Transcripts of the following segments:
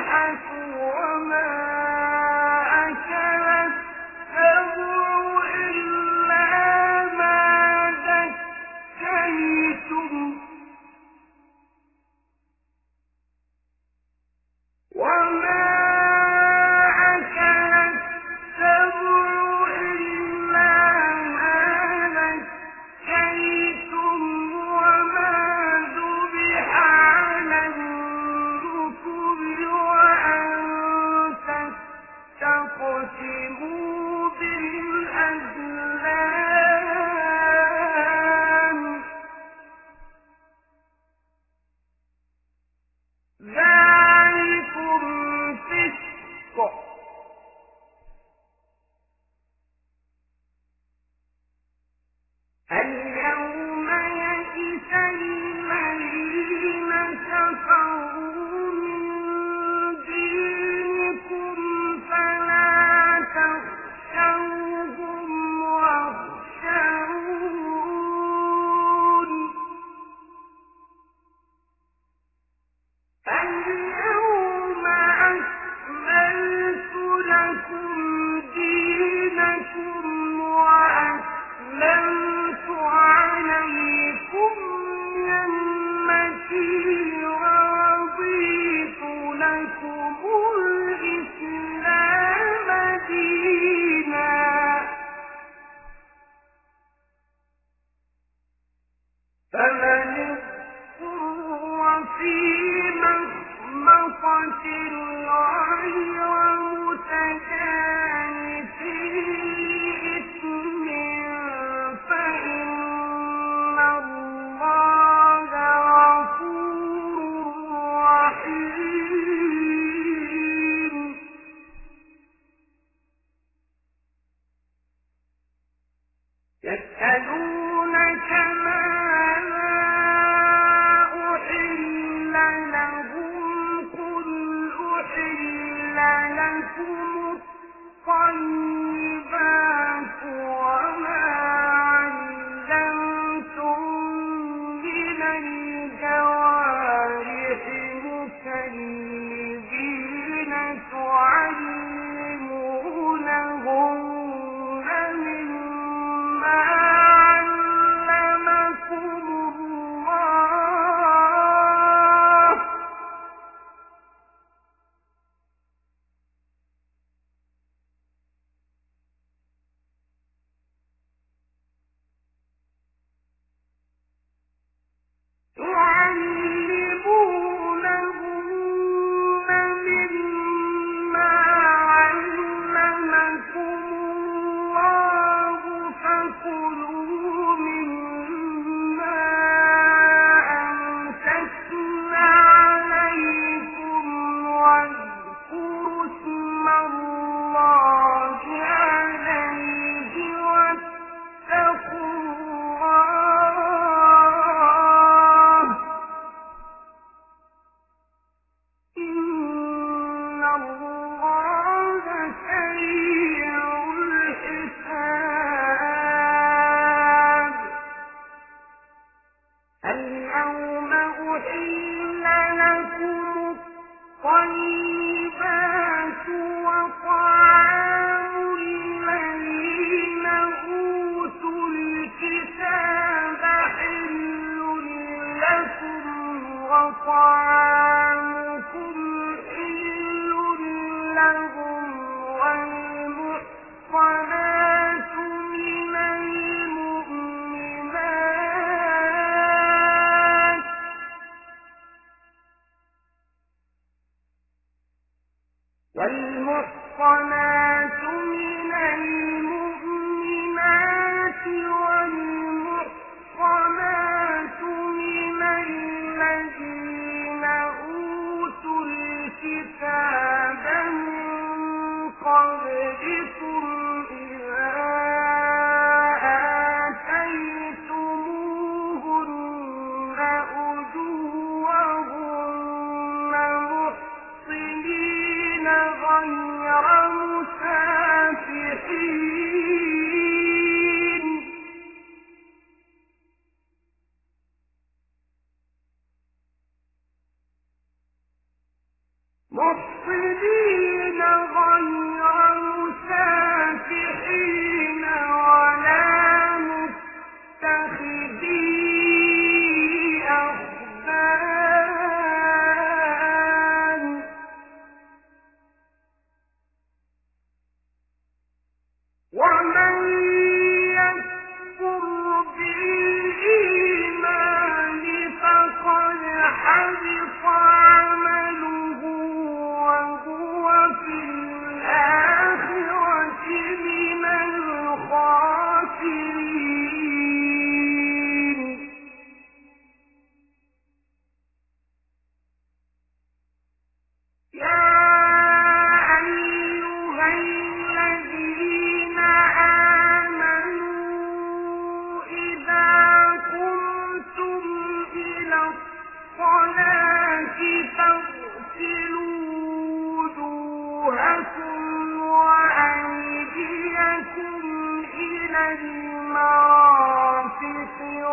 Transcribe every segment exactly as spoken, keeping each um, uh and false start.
غير مسافحين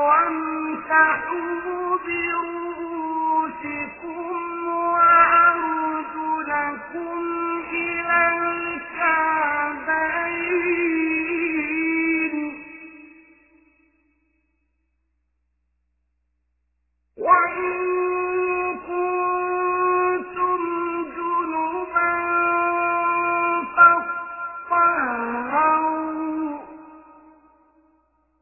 وامسحوا برؤوسكم وأرجلكم إلى الكعبين وإن كنتم جنبا فاطهروا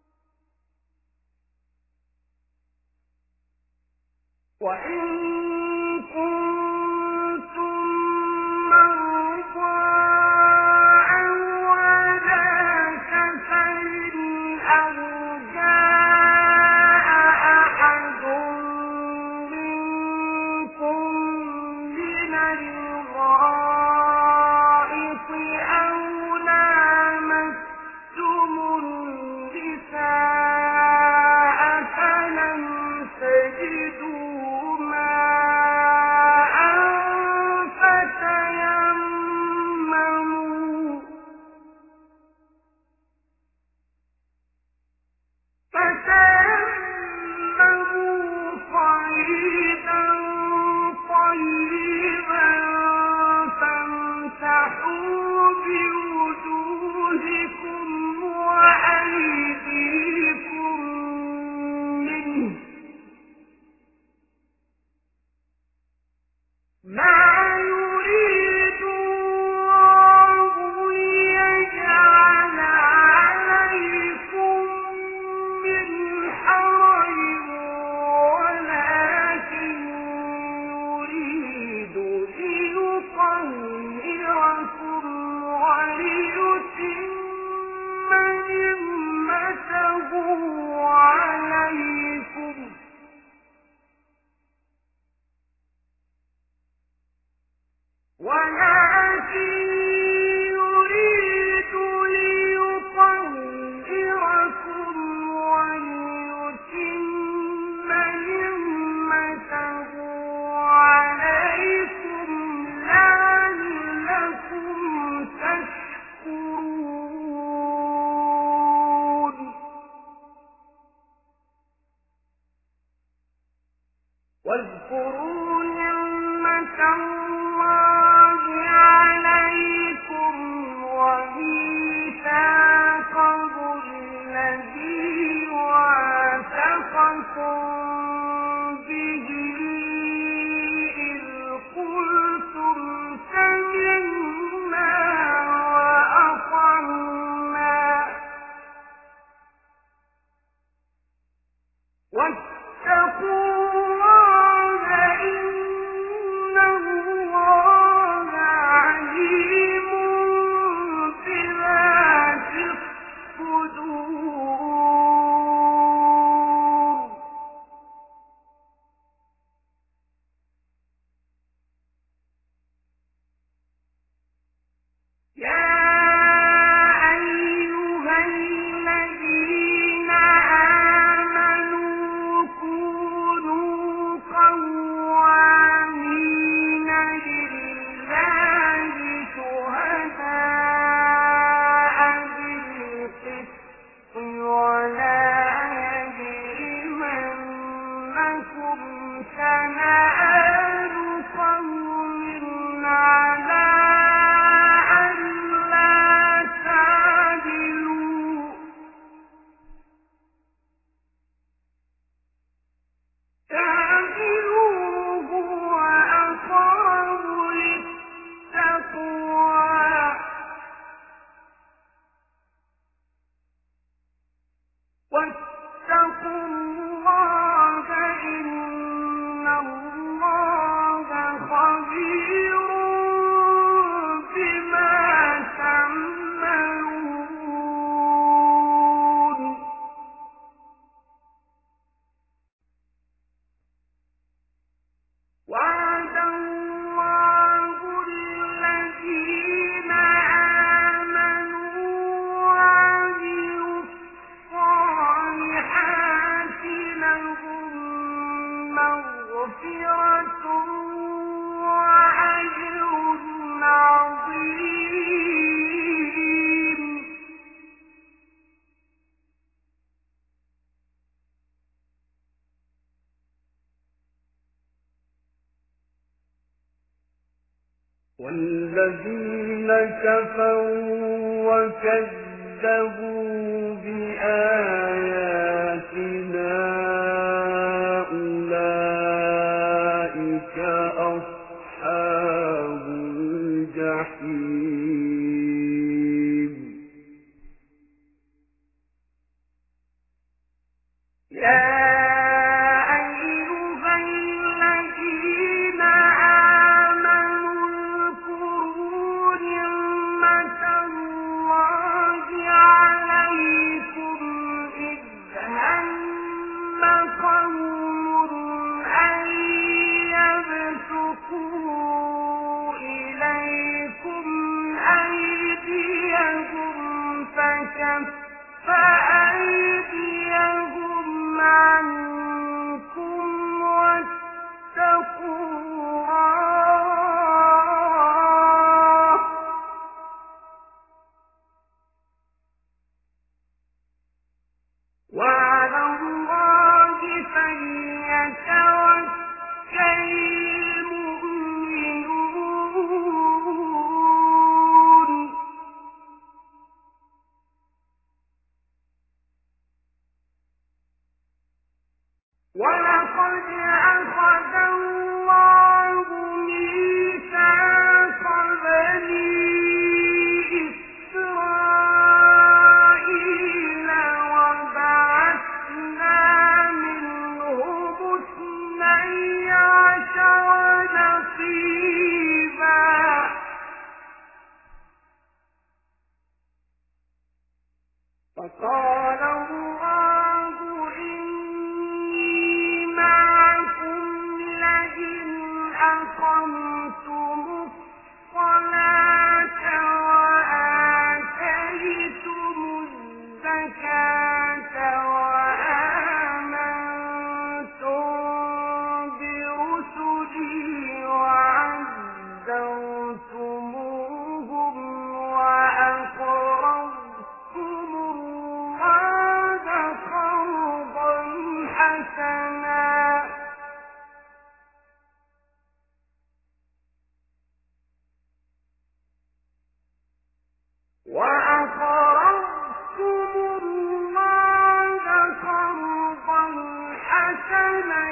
وإن والذين كفروا وكذبوا بآياتنا أولئك أصحاب الجحيم. يا فكف أيديهم عنكم واتقوا الله وعلى الله فليتوكل المؤمنون. ولقد أخذ الله ميثاق بني إسرائيل وبعثنا منهم اثني عشر نقيبا فقال الله إني معكم لئن أقمتم الصلاة وآتيتم الزكاة وآمنتم برسلي وعزرتموهم وأقرضتم الله قرضا حسنا وأقرضتم الله قرضا حسنا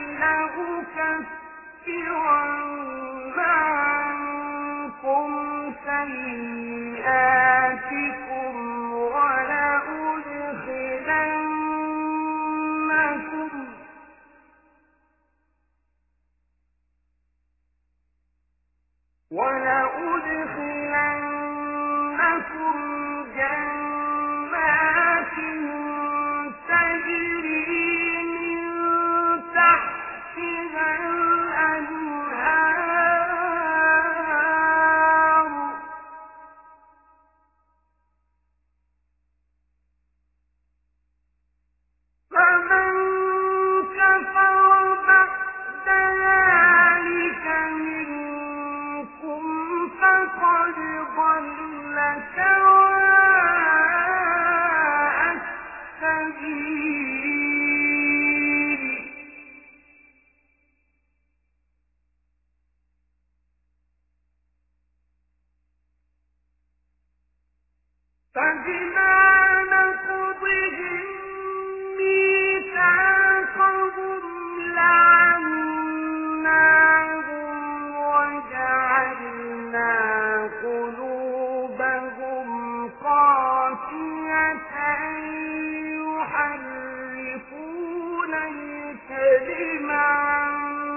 لأكفرن عنكم سيئاتكم ولأدخلنكم ولأدخلنكم جنات تجري من تحتها الأنهار فمن كفر بعد ذلك منكم فقد ضل سواء السبيل. فبما نقضهم ميثاقهم لعناهم وجعلنا قلوبهم قاسية يحرفون الكلم عن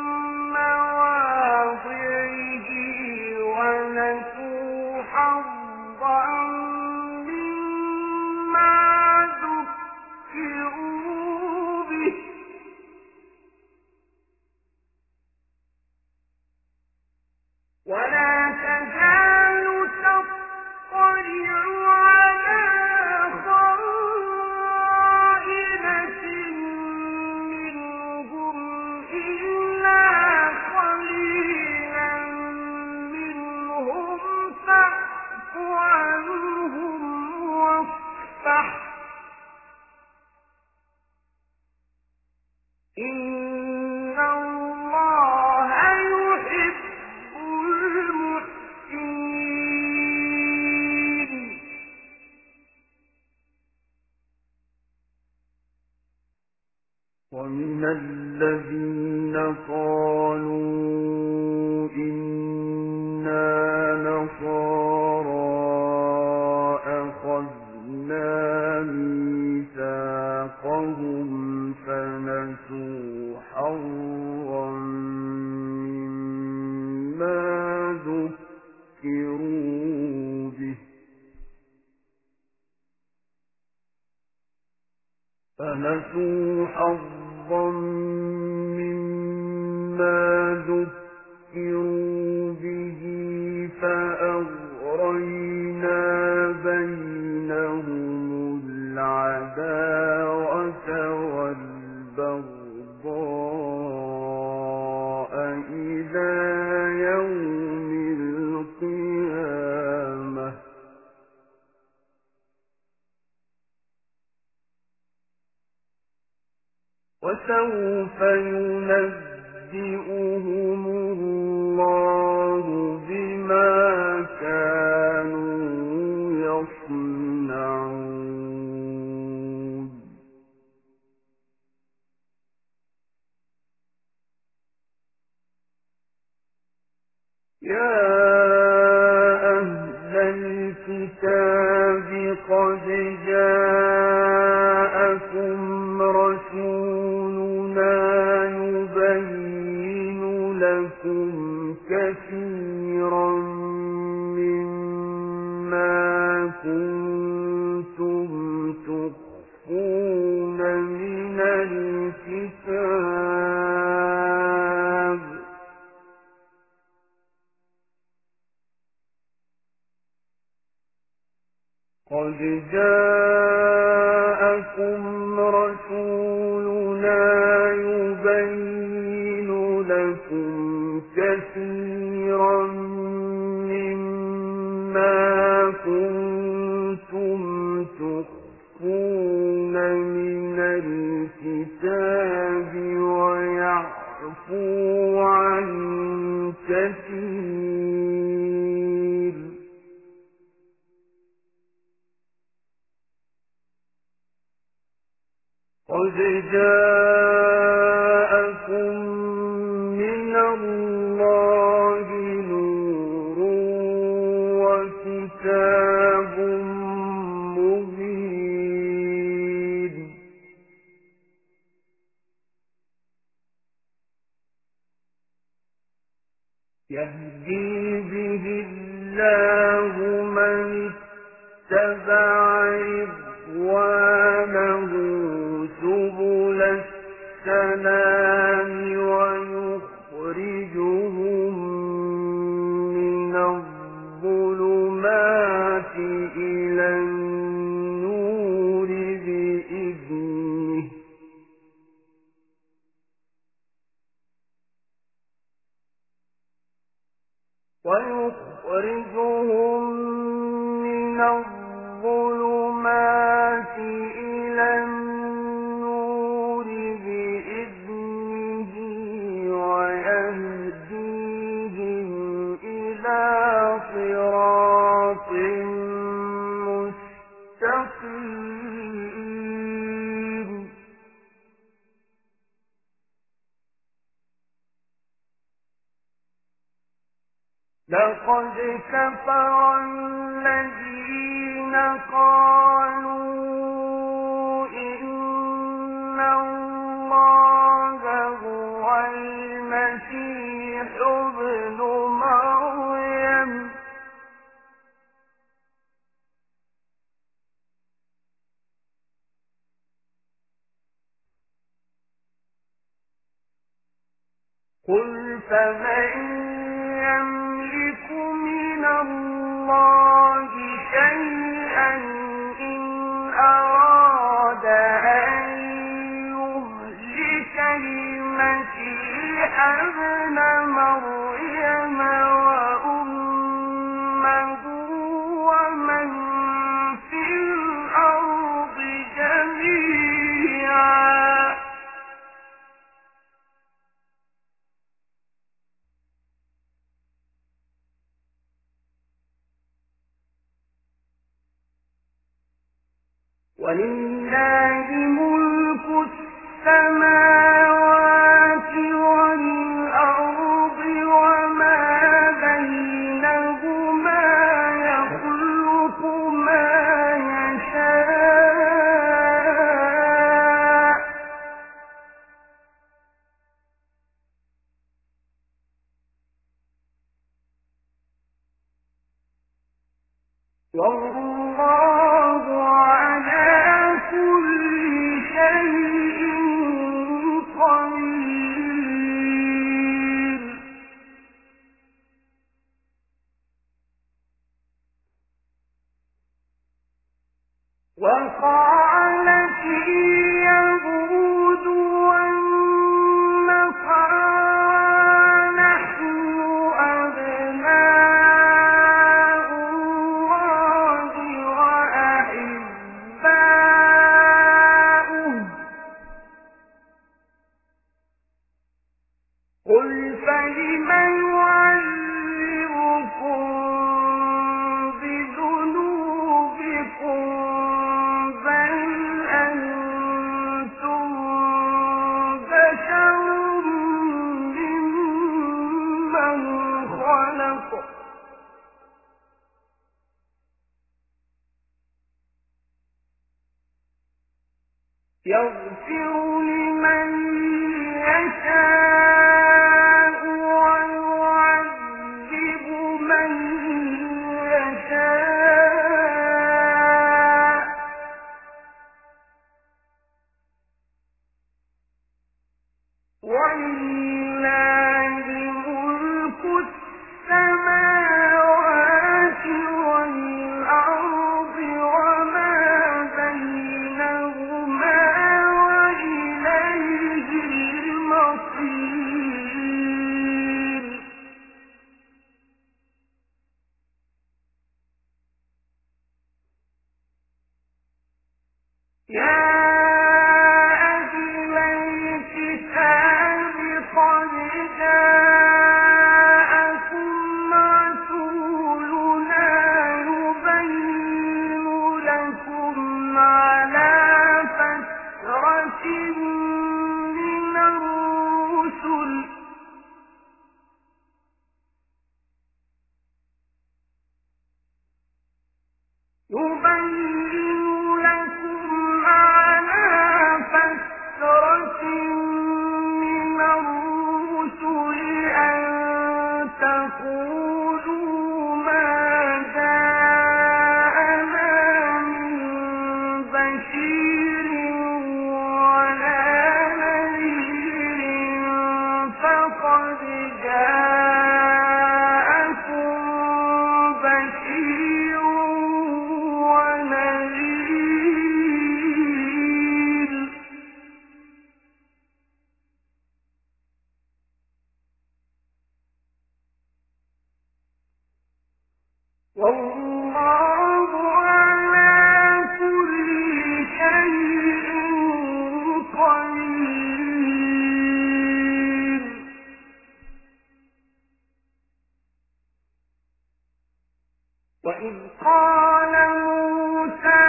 مواضعه ونسوا حظا نسوا حظا مما ذكروا به فأغرينا بينهم العداوة والبغضاء إلى يوم القيامة وسوف ينبئهم الله بما كانوا يصنعون يا أهل الكتاب قد جاءكم رسولنا يبين لكم كثيرا مما كنتم تخفون من الكتاب قد جاءكم رسولنا يبين لكم كثيرا مما كنتم تخفون من الكتاب ويعفو عن كثير قد جاءكم من الله نور وكتاب مبين يهدي به الله من اتبع رضوانه سبل السلام ويخرجهم من الظلمات إلى النور بإذنه ويخرجهم من الظلمات إلى النور بإذنه ويهديهم إلى صراط مستقيم لقد كفر الذين قالوا إن الله هو المسيح ابن مريم قل فمن يملك من الله شيئا إن أراد أن يهلك المسيح ابن مريم وأمه ومن في الأرض جميعا ولله ملك السماوات والأرض وما بينهما يخلق ما يشاء والله على كل شيء وقالت اليهود والنصارى نحن أبناء الله وأحباؤه قل فلم يعذبكم بذنوبكم بل أنتم بشر ممن خلق يغفر لمن يشاء ويعذب من يشاء ولله ملك السماوات والأرض وما بينهما وإليه المصير يا أهل الكتاب قد جاءكم رسولنا يبين لكم على فترة من الرسل يبين لكم على فترة من الرسل أن تقولوا ما جاءنا من بشير ولا نذير فقد جاءكم بشير ونذير والله على كل شيء قدير وإذ قال موسى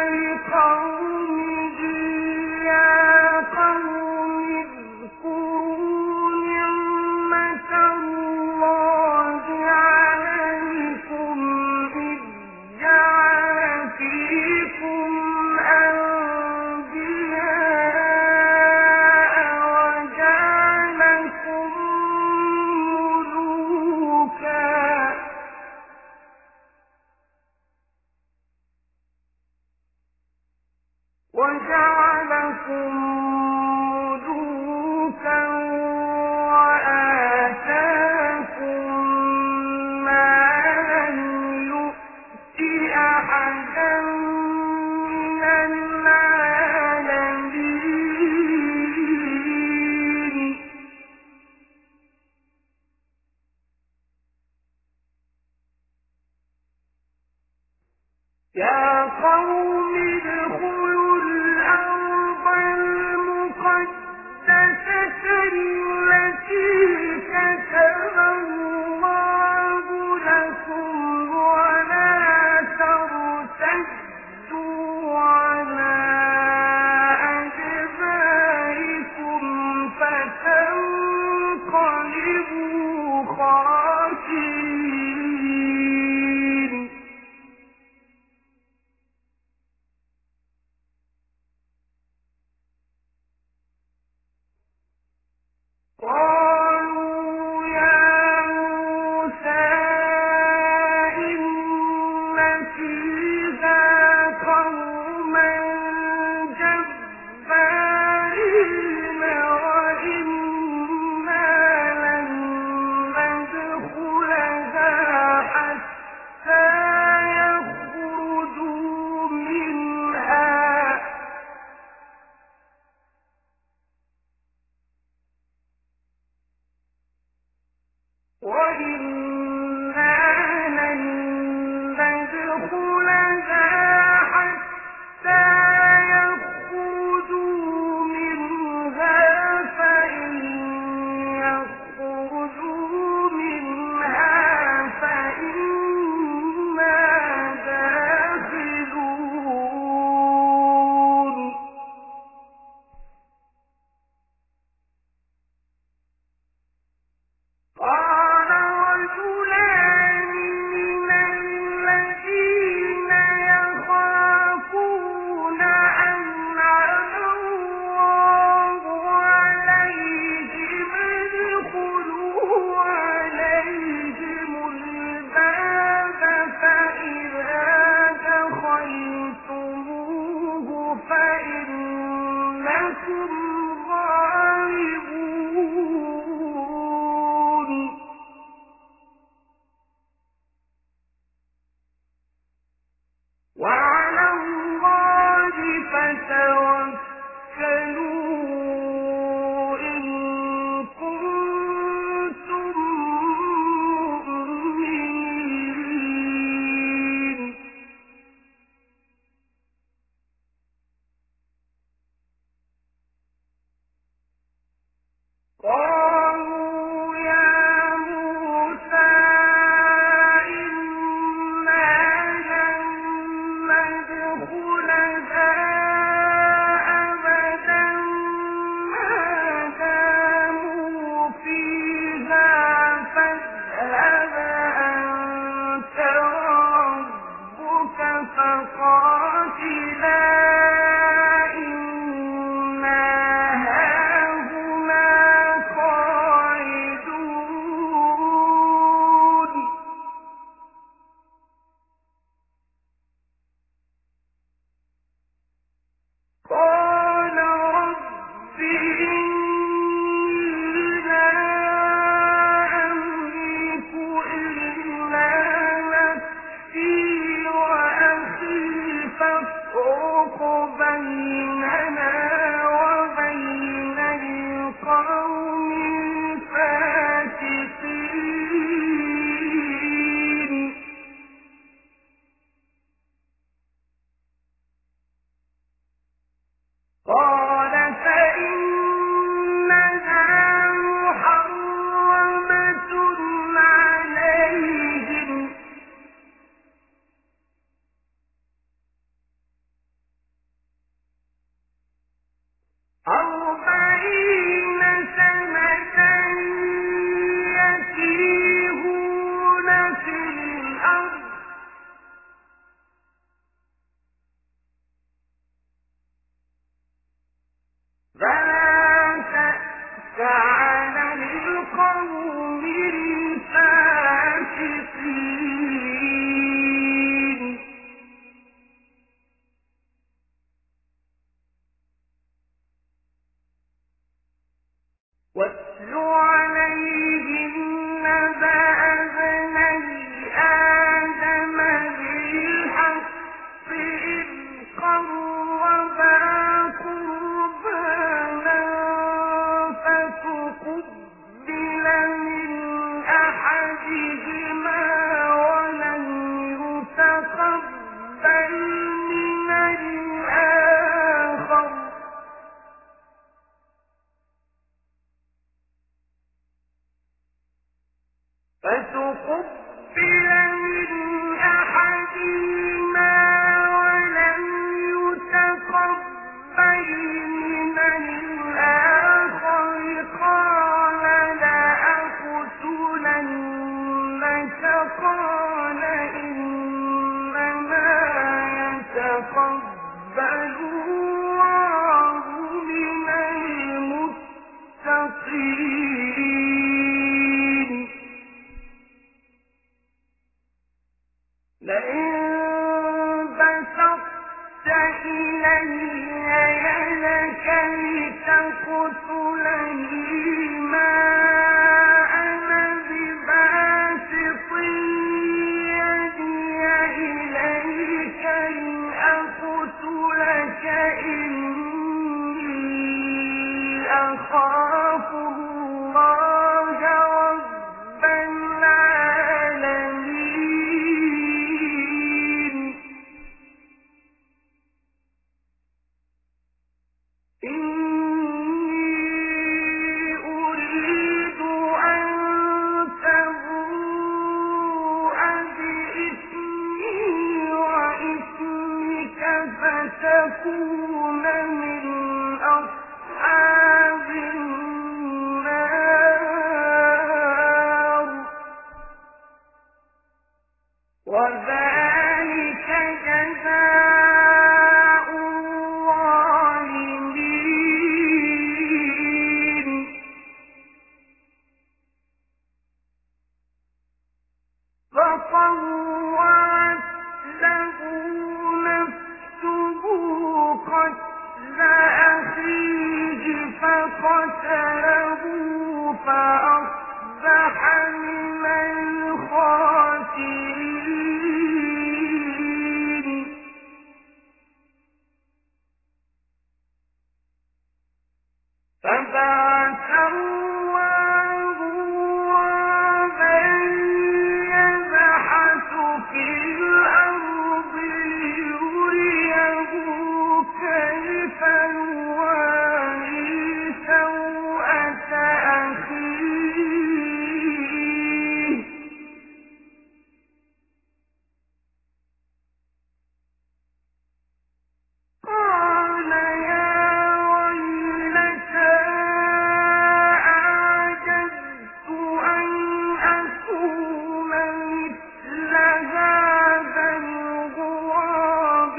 لقومه يا قوم اذكروا نعمة الله عليكم إذ جعل فيكم أنبياء وجعلكم ملوكا وجعلكم ملوكا وآتاكم ما لم يؤت أحدا من العالمين يا قوم ادخلوا الأرض المقدسة التي كتب الله لكم ولا ترتدوا على أدباركم فتنقلبوا خاسرين تقبل من أحدهما ولم يتقبل من الآخر قال لأقتلنك قال إنما يتقبل الله من المتقين لئن بسطت إلي يدك لتقتلني ما أنا بباسط يدي إليك لأقتلك إني أخاف الله رب العالمين إني أريد أن تبوء بإثمي وإثمك فتكون من أصحاب النار وذلك جزاء الظالمين فطوعت له نفسه قتل أخيه فقتله فأصبح من الخاسرين فبعث الله غرابا يبحث في الأرض ليريه كيف يواري سوءة أخيه قال يا ويلتى أعجزت أن أكون مثل هذا الغراب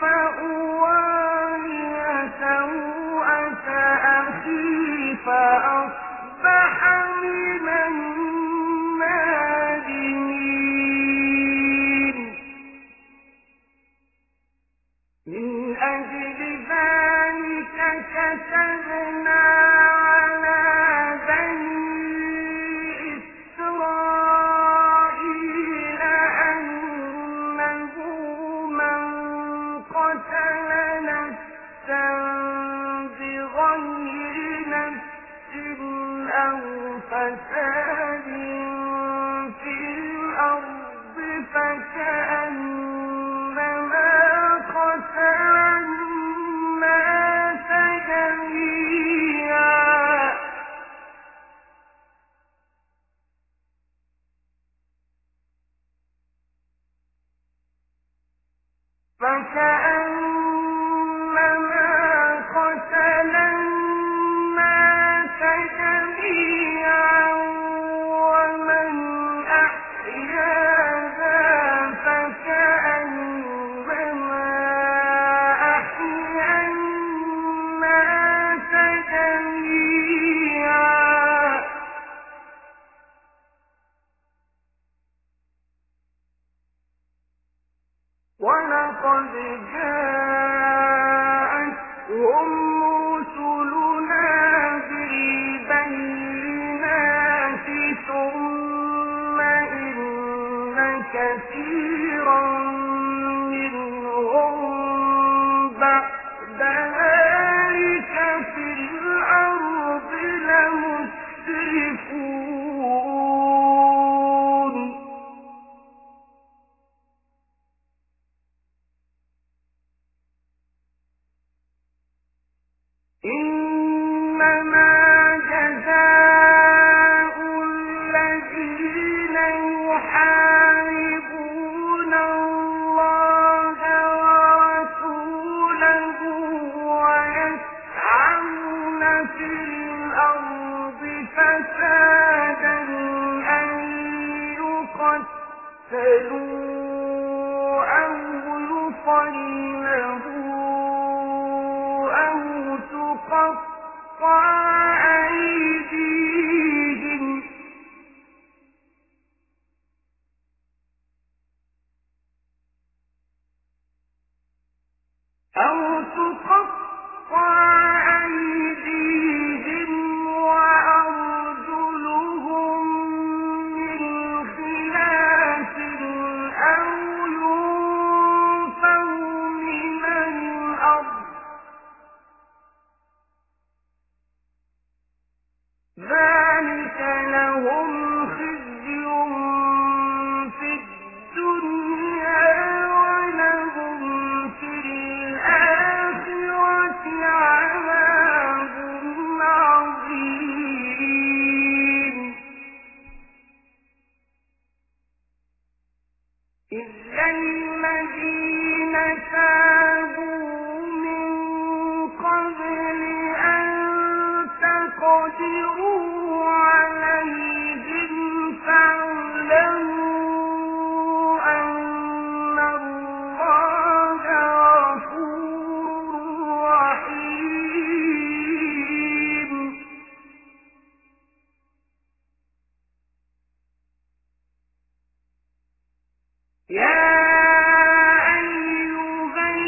فأواري سوءة أخي فأصبح من النادمين من أجل ذلك كتبنا على بني إسرائيل أنه من قتل نفسا بغير نفس أو فساد في الأرض فكأنما قتل الناس جميعا فكأنما قتل الناس جميعا ومن أحياها فكأنما أحيا الناس جميعا ولقد جاءتهم رسلنا بالبينات ثم إن كثيرا منهم بعد ذلك في الأرض لمسرفون إنما جزاء الذين يحاربون الله ورسوله ويسعون في الأرض فسادا أن يقتلوا أو يصلبوا أو تقطع أيديهم أو تقطع أيديهم وأرجلهم من خلاف أو ينفوا من الأرض ذلك لهم خزي في الدنيا ولهم في الآخرة عذاب عظيم إلا الذين تابوا من قبل أن تقدروا عليهم فاعلموا أن الله غفور رحيم يا أيها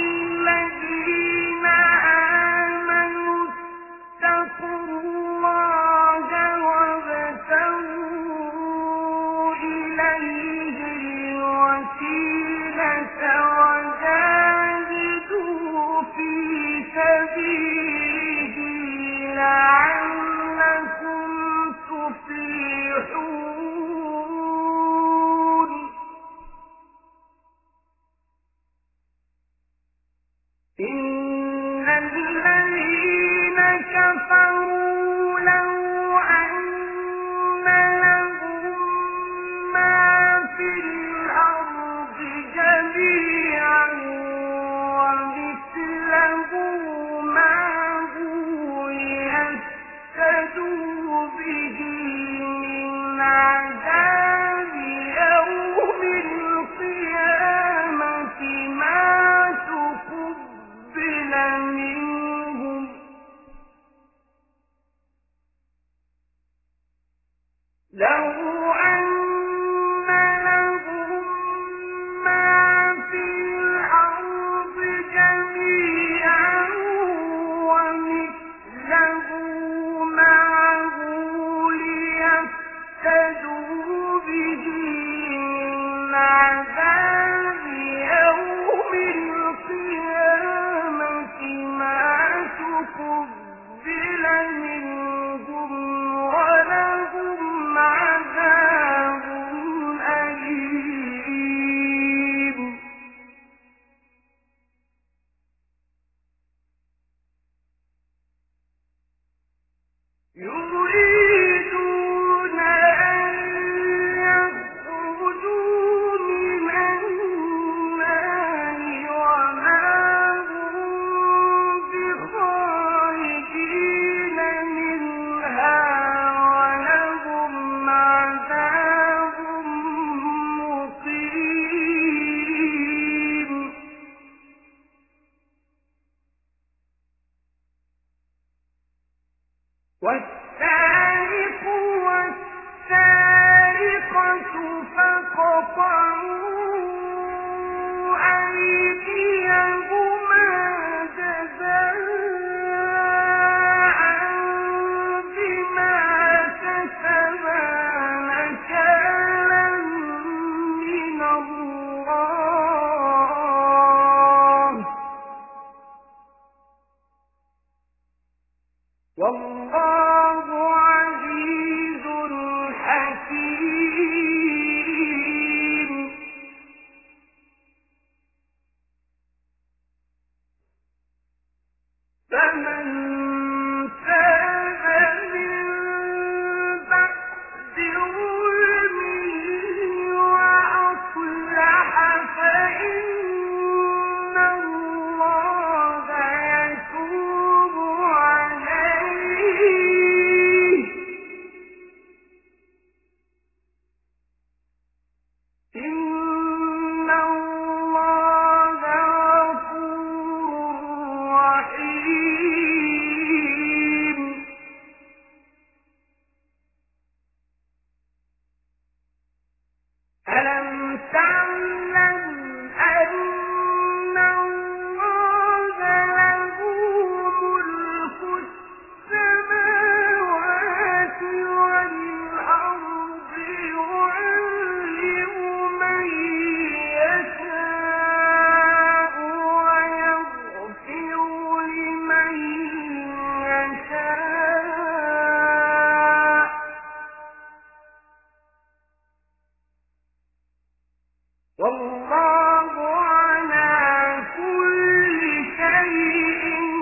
والله على كل شيء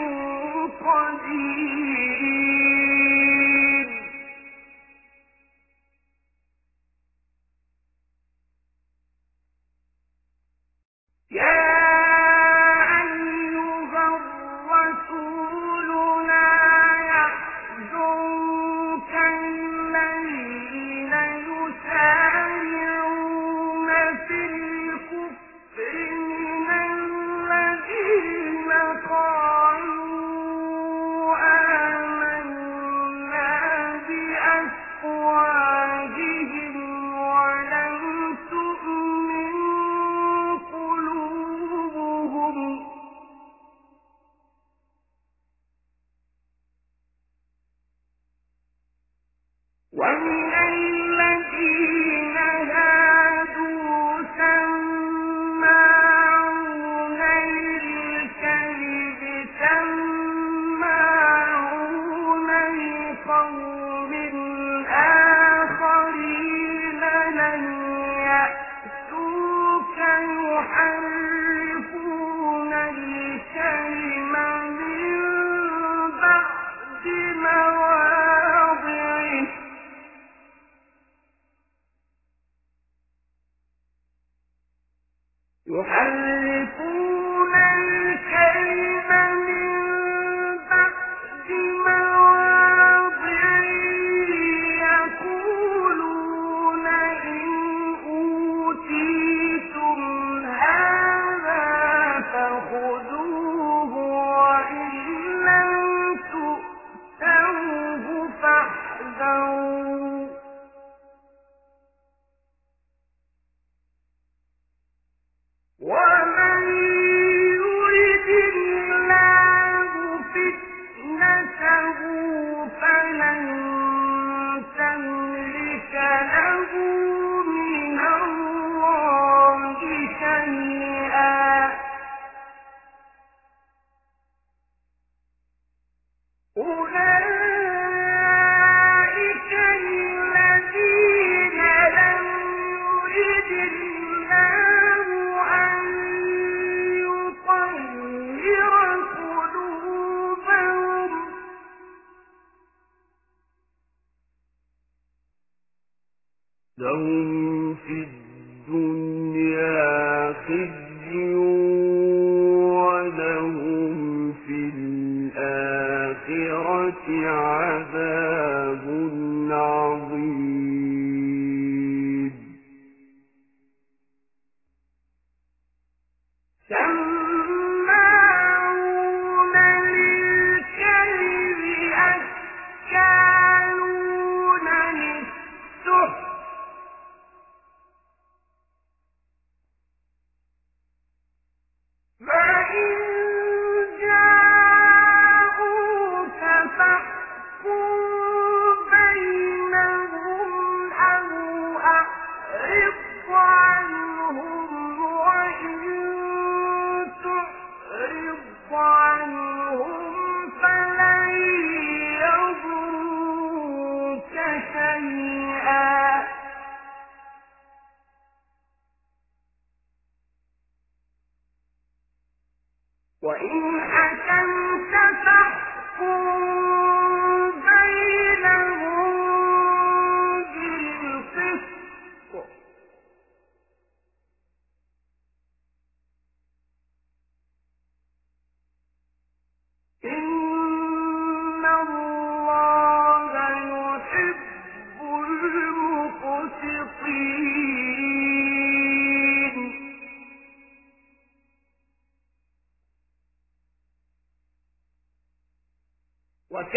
قدير. يا أيها الرسول لا يحزنك الذين يسارعون في الكفر من الذين قالوا آمنا بأفواههم ولم تؤمن قلوبهم ومن الذين هادوا سماعون للكذب سماعون لقوم آخرين لم يأتوك يحرفون الكلم من بعد مواضعه يحرفون الكلم من بعد مواضعه يقولون إن أوتيتم هذا فخذوه وإن لم تؤتوه فاحذروا ومن يرد الله فتنته فلن تملك له من الله شيئا أولئك الذين لم يرد الله أن يطهر قلوبهم لهم في الدنيا خزي ولهم في الآخرة عذاب عظيم. سماعون للكذب أكالون للسحت فإن جاءوك فاحكم بينهم أو أعرض عنهم وإن تعرض عنهم فلن يضروك شيئا وإن حكمت فاحكم بينهم بالقسط إن الله يحب المقسطين. وكان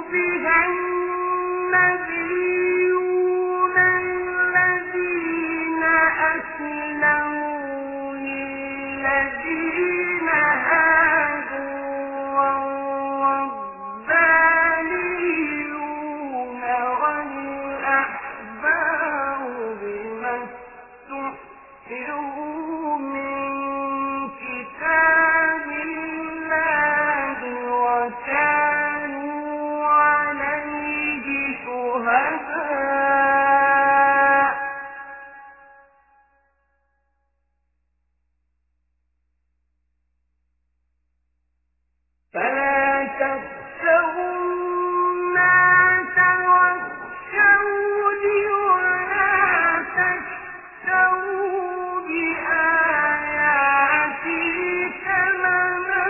بها النبيون الذين أسلموا للذين هادوا والربانيون والأحبار بما استحفظوا من كتاب الله وكانوا عليه شهداء فلا تخشوا الناس واخشوني ولا تشتروا بآياتي ثمنا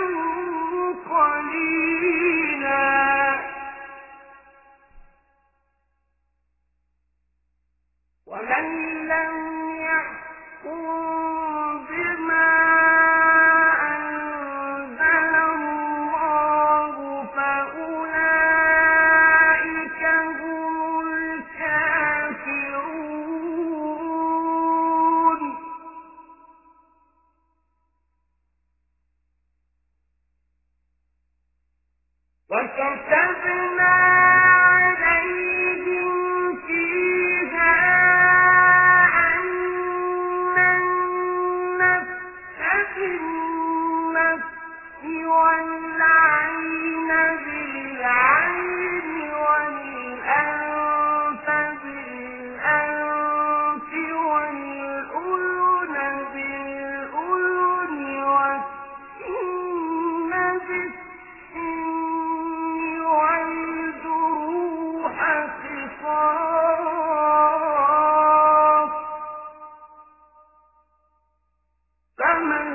قليلا ومن لم يحكم بما أنزل الله فأولئك هم الكافرون وكتبنا عليهم فيها أن النفس بالنفس والعين بالعين والأنف بالأنف والأذن بالأذن والسن بالسن والجروح قصاص فمن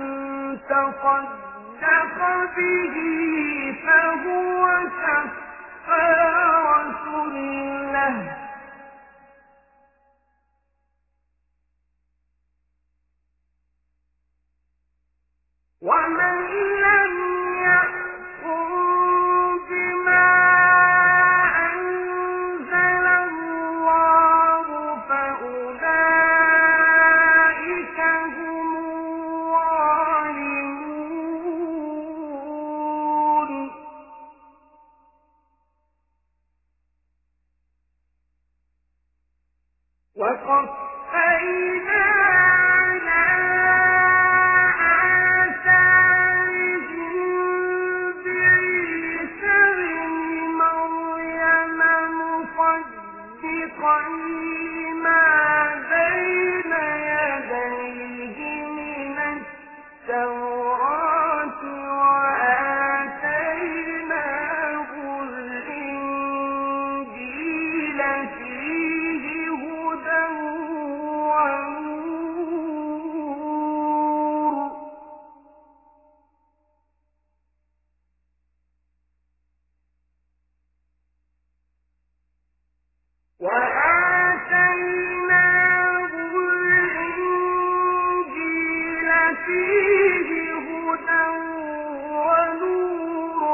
تصدق به فهو كفارة له ومن لم يحكم بما أنزل الله فأولئك هم الظالمون وقفينا على آثارهم بعيسى ابن مريم مصدقا لما بين يديه من التوراة وآتيناه الإنجيل فيه هدى ونور وآتيناه الإنجيل فيه هدى ونور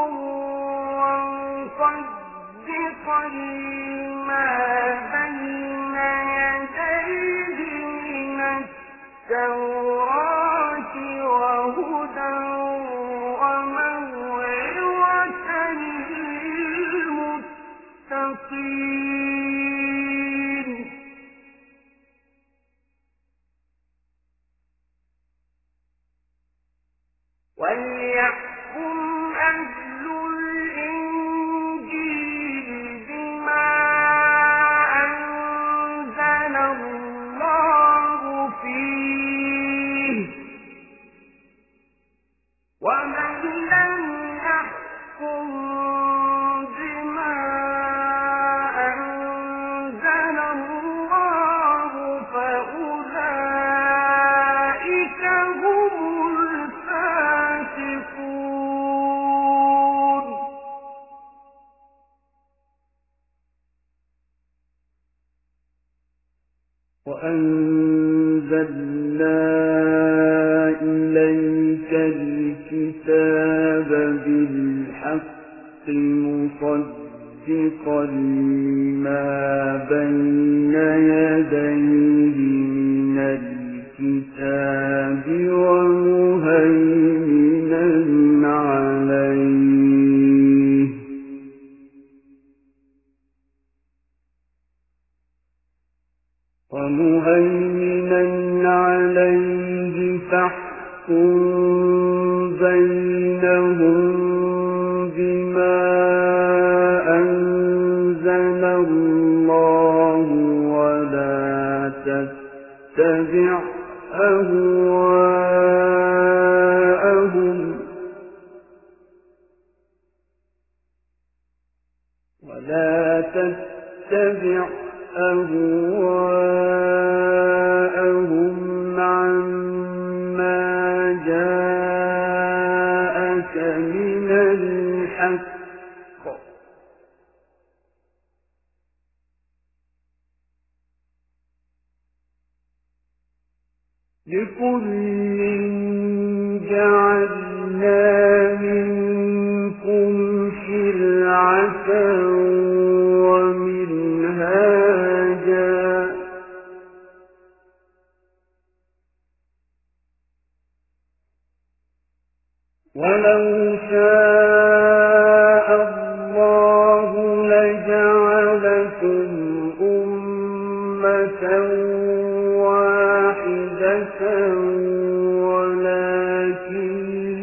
ومصدقا لما بين يديه من التوراة وهدى وموعظة للمتقين وليحكم أهل الإنجيل بما أنزل الله فيه ومن لم يحكم بما أنزل الله فأولئك هم الفاسقون وأنزلنا إليك الكتاب بالحق مصدقا مصدقا لما بين يديه من الكتاب ومهيمنا عليه ومهيمنا عليه فاحكم بينهم بما أنزل الله ولا تتبع أهواءهم ولا تتبع أهواءهم عما جاءك من الحق لكل جعلنا منكم شرعة ومنهاجا ولو شاء الله لجعلكم أمة واحدة ولكن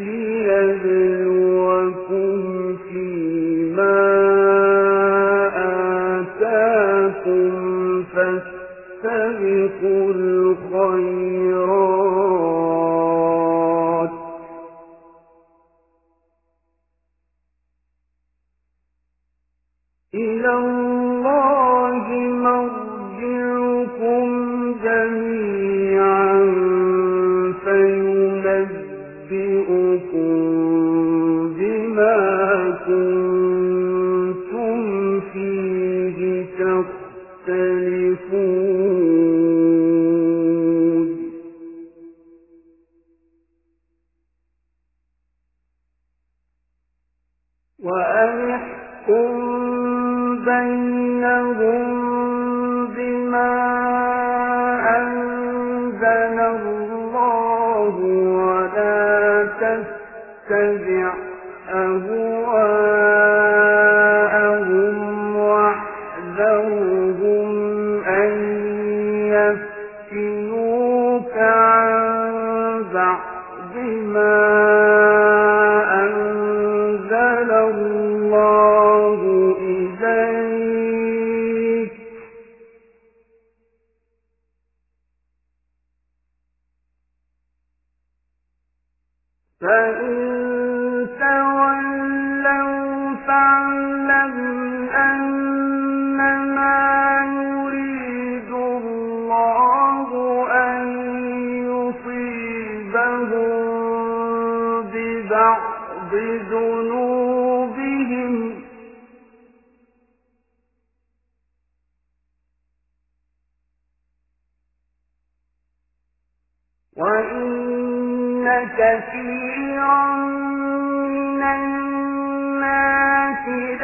ليبلوكم فيما آتاكم فاستبقوا الخيرات إلى الله مرجعكم جميعا فينبئكم بما كنتم فيه تختلفون وأن احكم بينهم بما أنزل الله ولا تتبع أهواءهم واحذرهم أن يفتنوك عن بعض ما أنزل الله إليك فإن تولوا فاعلم أنما يريد الله أن يصيبهم ببعض ذنوبهم وإن كثيرا من الناس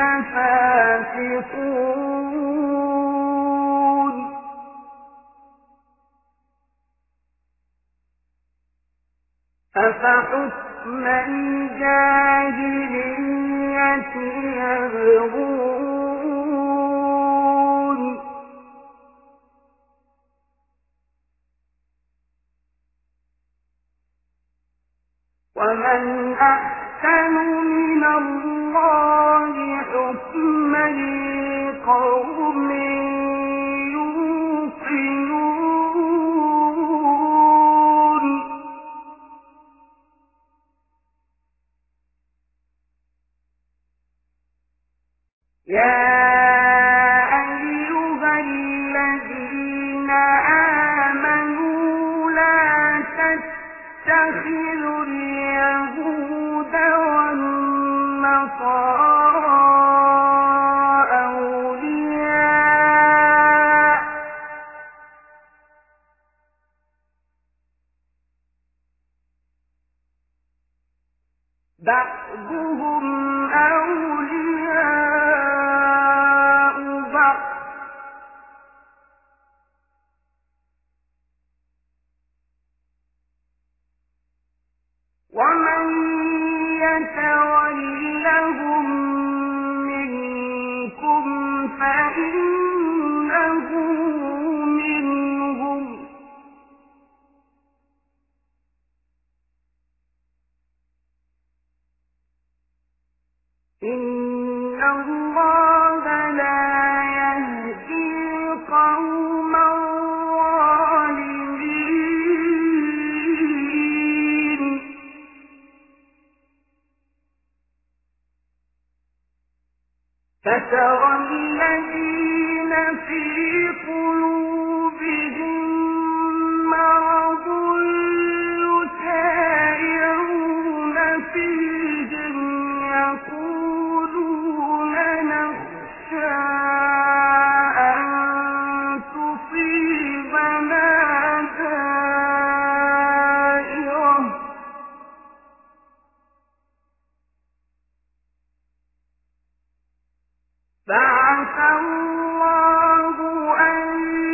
لفاسقون أفحكم الجاهلية يبغون ومن أحسن من الله حكما لقوم يوقنون يا أيها الذين آمنوا لا تتخذوا اليهود والنصارى أولياء بعضهم أولياء وترى الذين في قلوبهم مرض يسارعون فيهم يقولون نخشى أن تصيبنا دائرة فعسى الله أن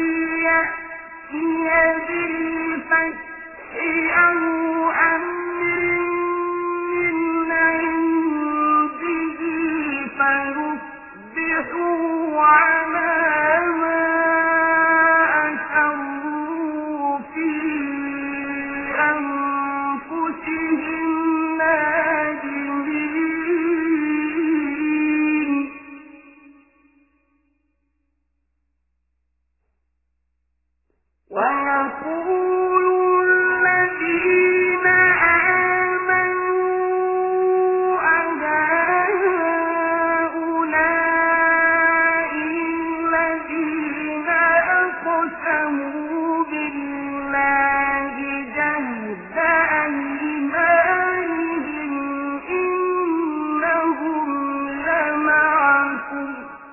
يأتي بالفتح أو أمر من عنده فيصبحوا على ما أسروا في أنفسهم نادمين ويقول الذين آمنوا أهؤلاء الذين أقسموا بالله جهد أيمانهم إنهم لمعكم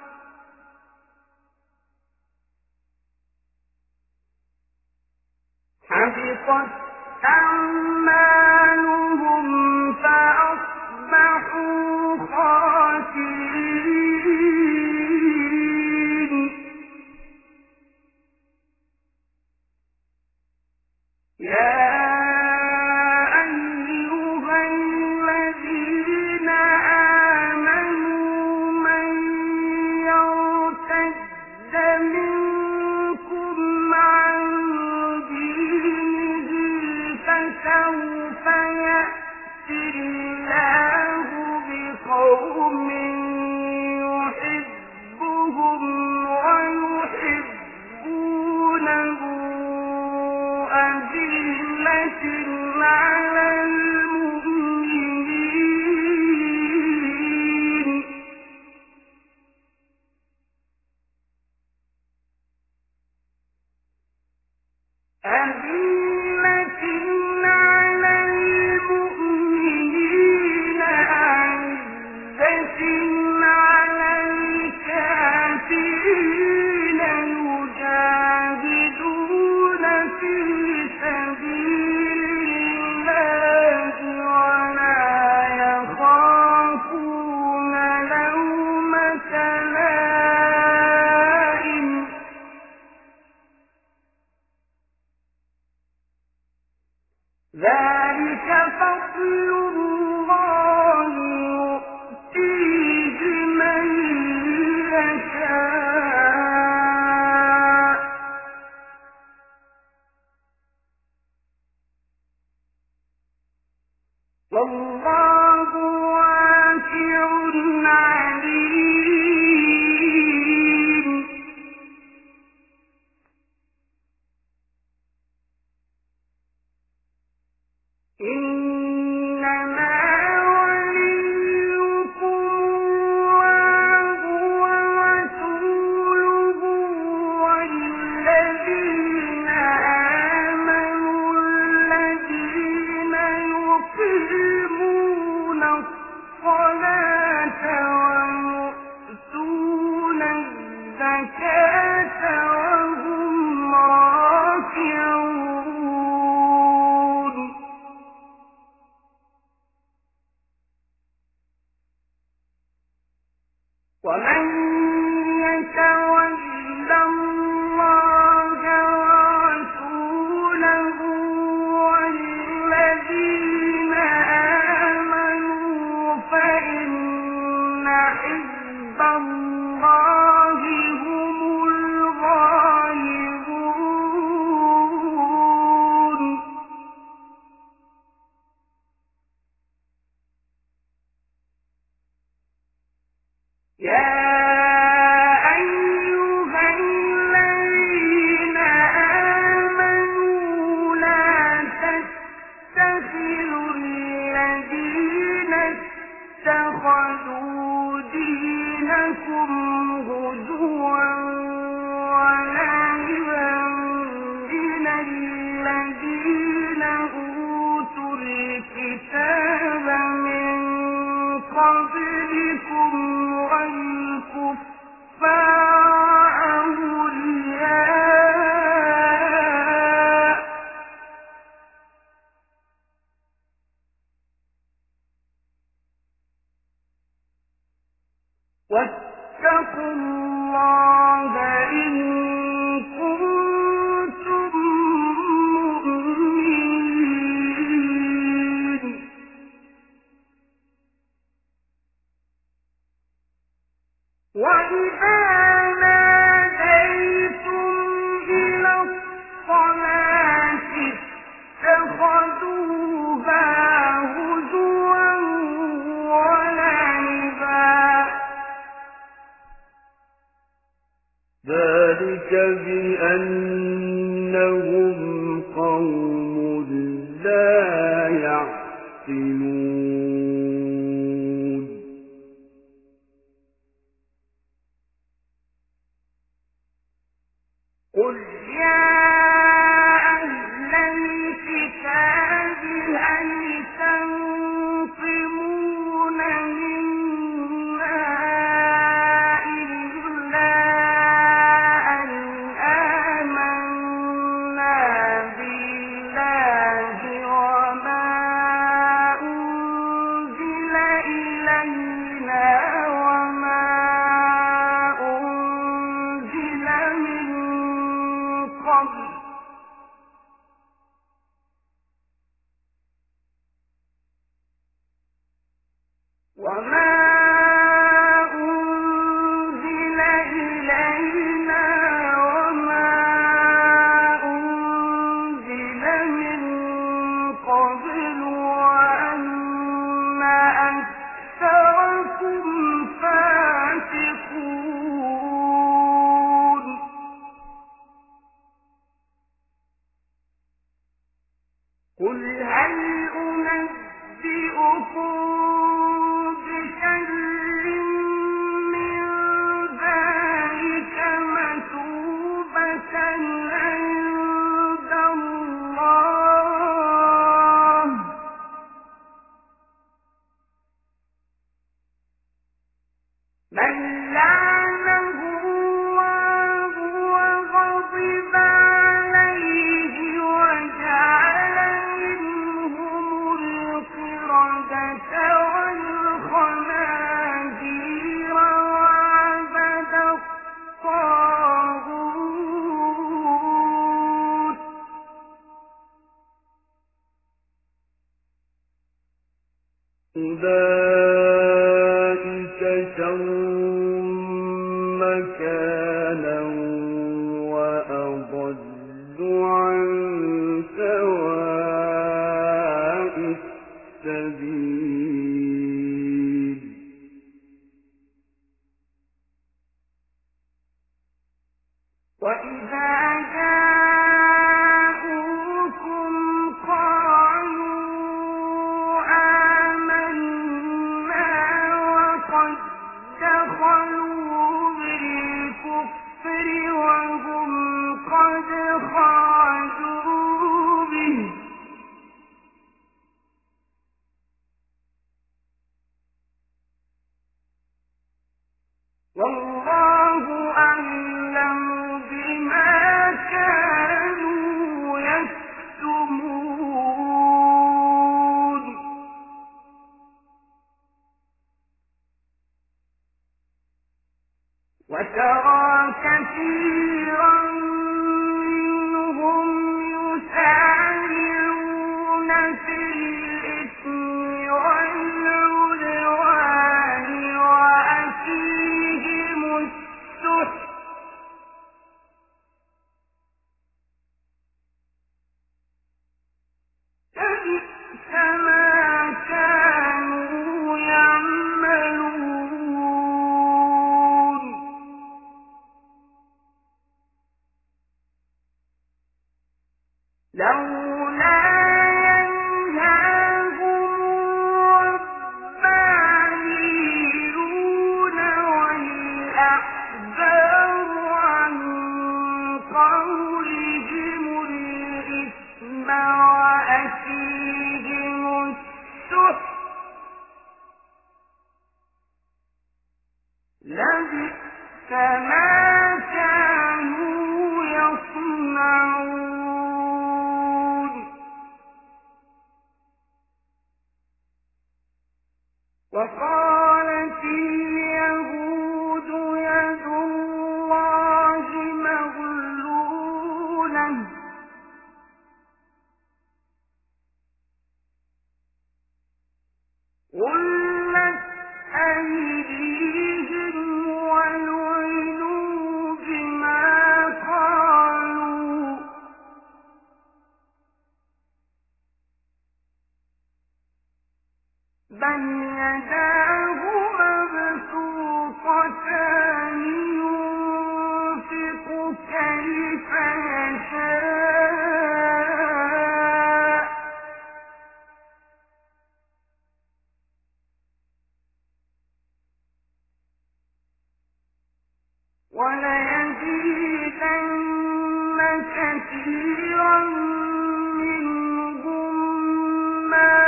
حبطت أعمالهم فأصبحوا خاسرين يا أيها الذين آمنوا من يرتد منكم عن دينه فسوف يأتي الله بقوم يحبهم ويحبونه أذلة على المؤمنين أذلة على المؤمنين أعزة على الكافرين يجاهدون في سبيل الله ولا يخافون لومة لائم ذلك فضل الله يؤتيه من يشاء والله واسع عليم إنما وليكم الله ورسوله والذين آمنوا الذين يقيمون الصلاة ويؤتون الزكاة وهم راكعون الذين أوتوا الكتاب من قبلكم والكفار أولياء واتقوا الله إن كنتم مؤمنين وإذا ناديتم إلى الصلاة اتخذوها هزوا ولعبا ذلك بأنهم قوم لا يعقلون قل يا أهل الكتاب هل تنقمون منا إلا أن آمنا بالله وما أنزل إلينا وما أنزل من قبل وما أنزل إلينا وما أنزل من قبل وأن أكثركم فاسقون قل هل أنبئكم بشر من ذلك مثوبة عند الله من لعنه الله وغضب عليه وجعل منهم القردة والخنازير وعبد الطاغوت أولئك شر مكانا وأضل عن سواء السبيل وإذا جاءوكم قالوا آمنا وقد دخلوا بالكفر وهم قد خرجوا به والله أعلم بما كانوا يكتمون وترى كثيرا منهم يسارعون في الإثم والعدوان وأكلهم السحت لبئس ما كانوا يعملون لولا ينهاهم الربانيون والأحبار عن قولهم الإثم وقالت اليهود يد الله مغلولة غلت أيديهم ولعنوا بما قالوا بل يداه مبسوطتان ينفق كيف يشاء وليزيدن كثيرا منهم ما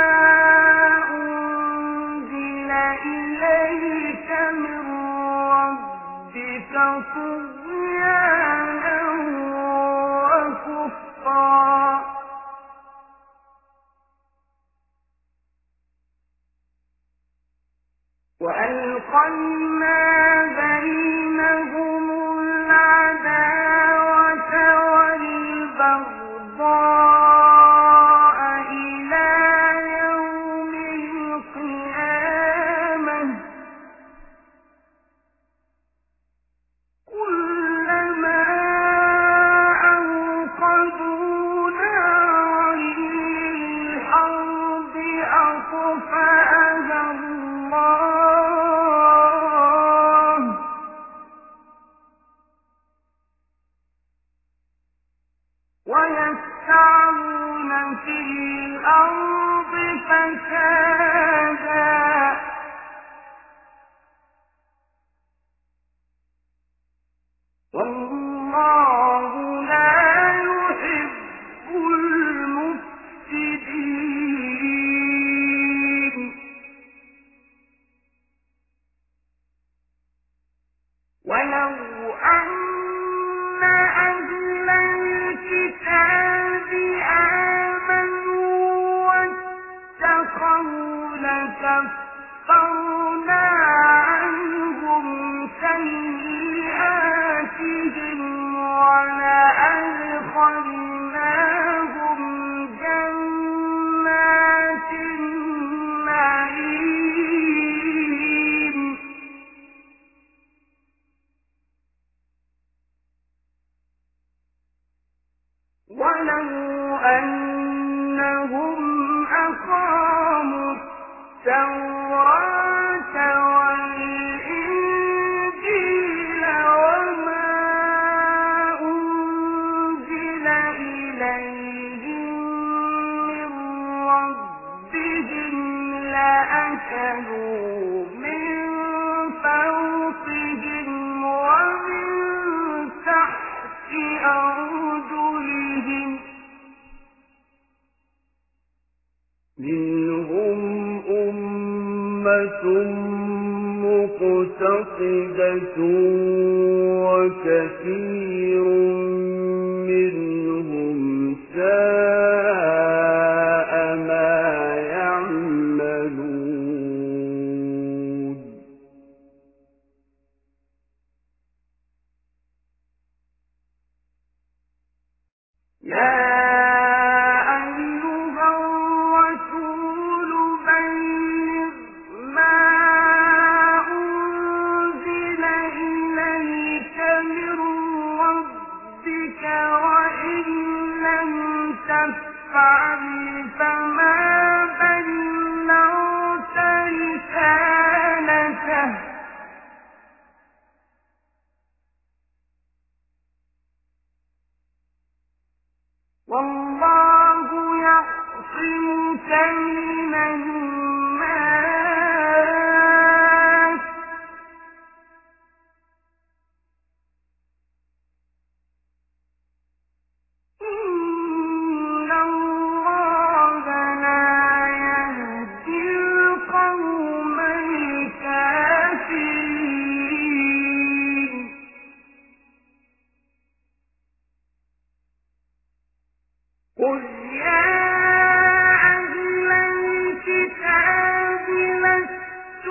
أنزل إليك من ربك طغيانا وكفرا وألقينا بينهم العداوة والبغضاء إلى يوم القيامة كلما أوقدوا نارا للحرب أطفأها الله ويسعون في الأرض فسادا والله لا يحب المفسدين ولو أن أهل الكتاب آمنوا واتقوا لكفرنا عنهم سيئاتهم ولأدخلناهم جنات النعيم ولو أنهم أقاموا التوراة والإنجيل وما أنزل إليهم من ربهم لأكلوا من فوقهم ومن تحت أرجلهم منهم أمة مقتصدة وكثير منهم ساء ما يعملون يا أيها الرسول بلغ ما أنزل إليك من ربك وإن لم تفعل فما بلغت رسالته والله يعصمك من الناس إن الله لا يهدي القوم الكافرين قل يا أهل الكتاب لستم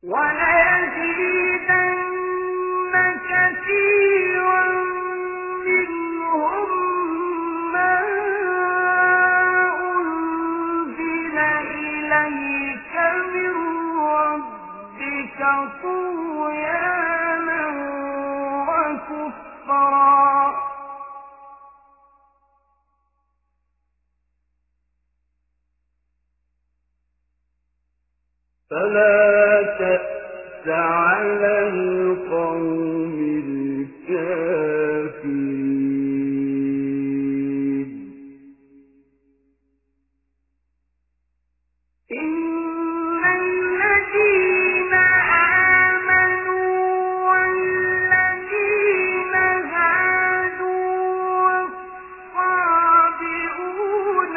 وليزيدن كثيرا منهم ما أنزل إليك من ربك طغيانا وكفرا فلا تأس على القوم الكافرين إن الذين آمنوا والذين هادوا والصابئون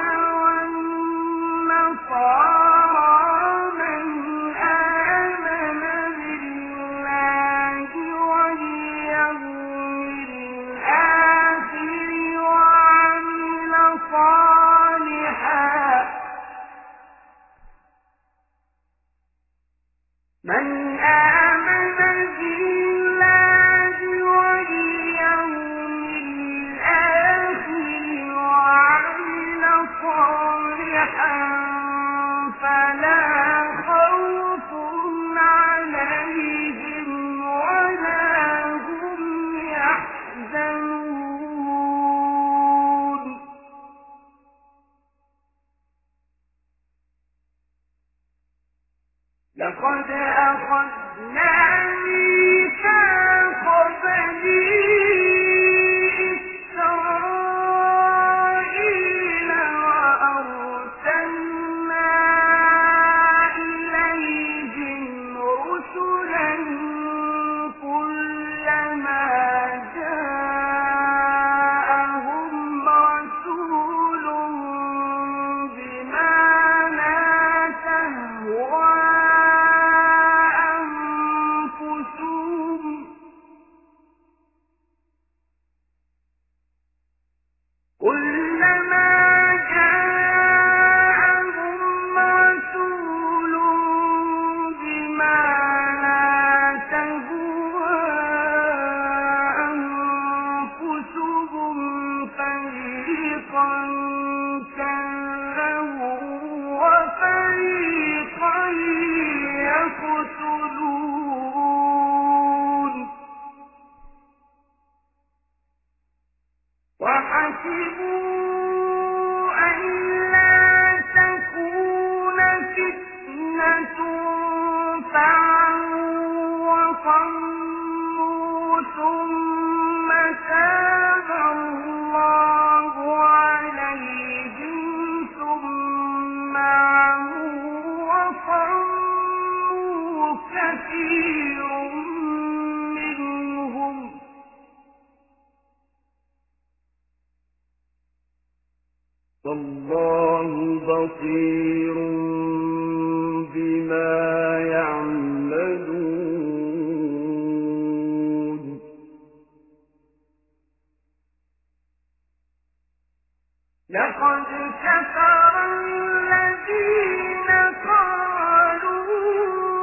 والنصارى من آمن بالله واليوم الآخر وعمل صالحا من آمن بالله واليوم الآخر وعمل صالحا فلا خوف عليهم ولا هم يحزنون لقد أخذنا ميثاق بني إسرائيل وأرسلنا إليهم رسلا كلما جاءهم رسول بما لا تهوى كلما جاءهم رسول بما لا تهوى أنفسهم فريقا كذبوا وفريقا يقتلون وحسبوا ألا تكون فتنة فعموا وصموا ثم تاب الله عليهم ثم عموا وصموا كثير منهم والله بصير بما يعملون لقد كفر الذين قالوا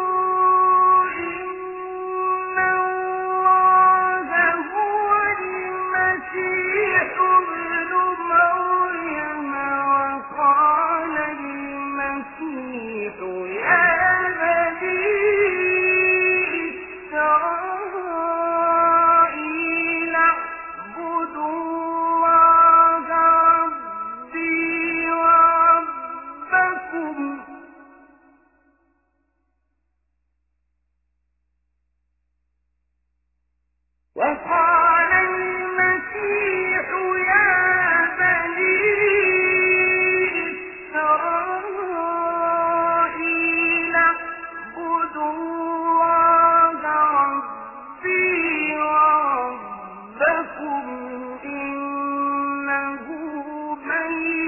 إن الله هو المسيح ابن مريم وقال المسيح يا بني إسرائيل اعبدوا الله ربي وربكم وقال المسيح يا بني إسرائيل اعبدوا الله ربي وربكم إنه من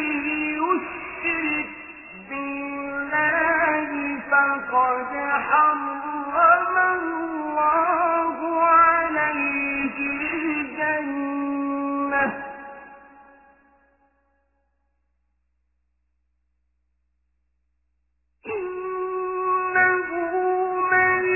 يشرك بالله فقد حرم الله عليه الجنة إنه من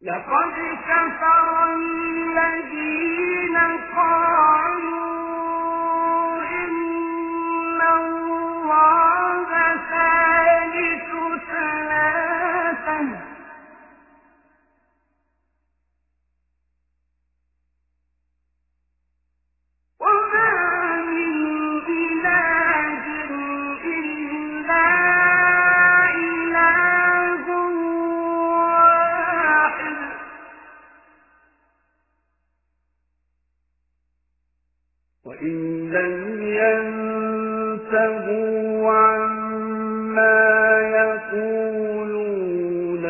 لقد كفر الذين قالوا إن الله ثالث ثلاثة وما من إله إلا إله واحد وإن لم ينتهوا عما يقولون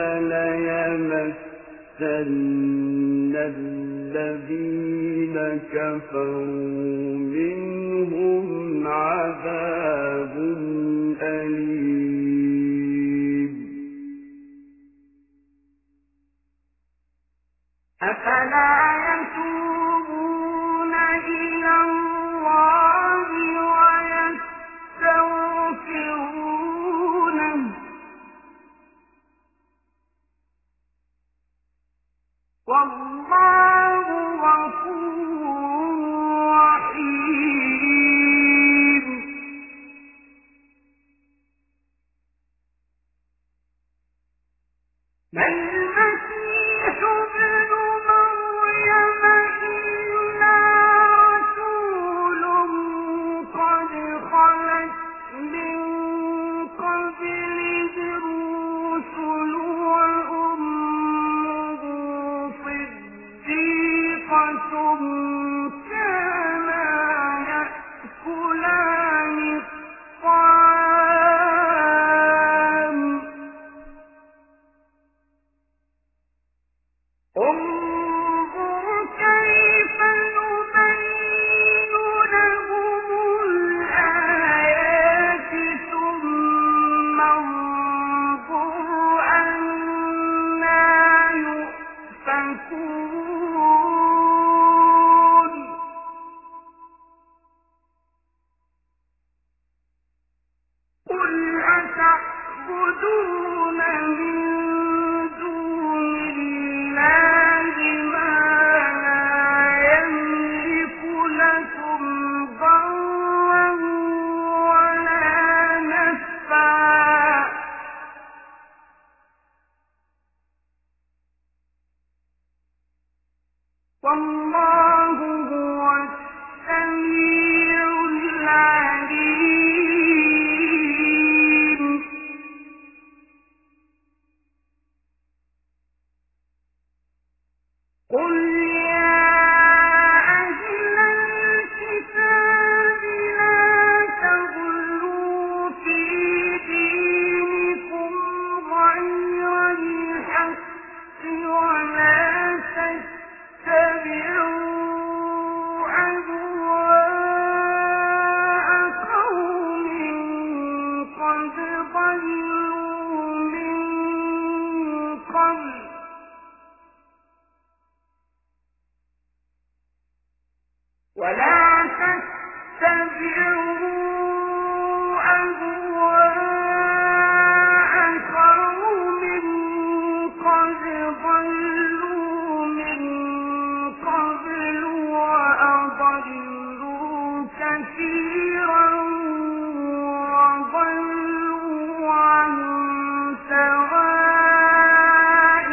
ليمسن الذين كفروا منهم عذاب أليم. أفلا يتوبون إلى الله ويستغفرونه والله غفور رحيم. ما المسيح ابن مريم إلا رسول قد خلت من قبله الرسل وأمه صديقة كانا يأكلان الطعام انظر كيف نبين لهم الآيات ثم انظر أنى يؤفكون. قل أتعبدون من دون الله ما لا يملك لكم ضرا ولا نفعا والله هو السميع العليم. قل يا أهل الكتاب لا تغلوا في دينكم غير الحق ولا تتبعوا أهواء قوم قد ضلوا من قبل ولا تتبعوا أهواء قوم قد ضلوا من قبل وأضلوا كثيرا وضلوا عن سواء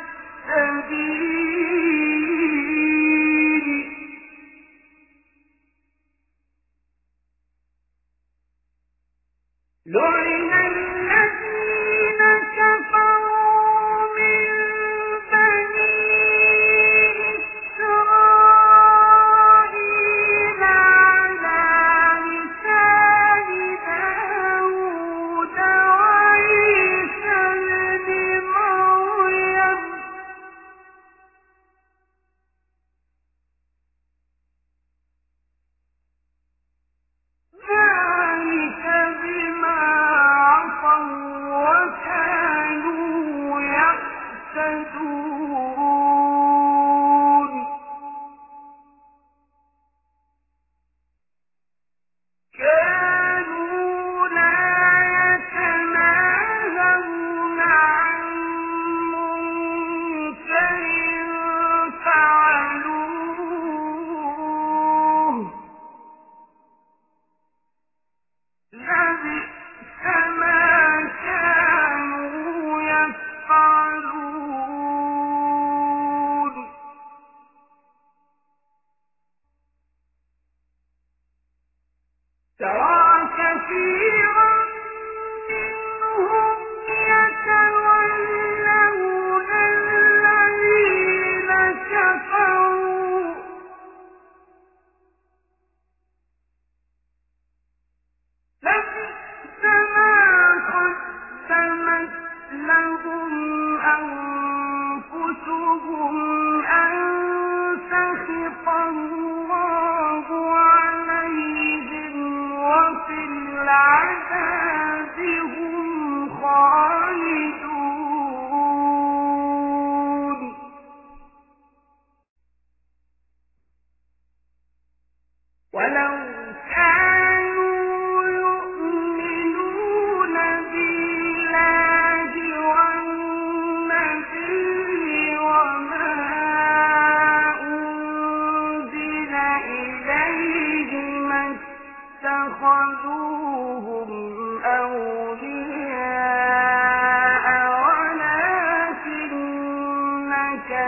السبيل. لعن الذين كفروا من بني إسرائيل على لسان داود وعيسى ابن مريم ذلك بما عصوا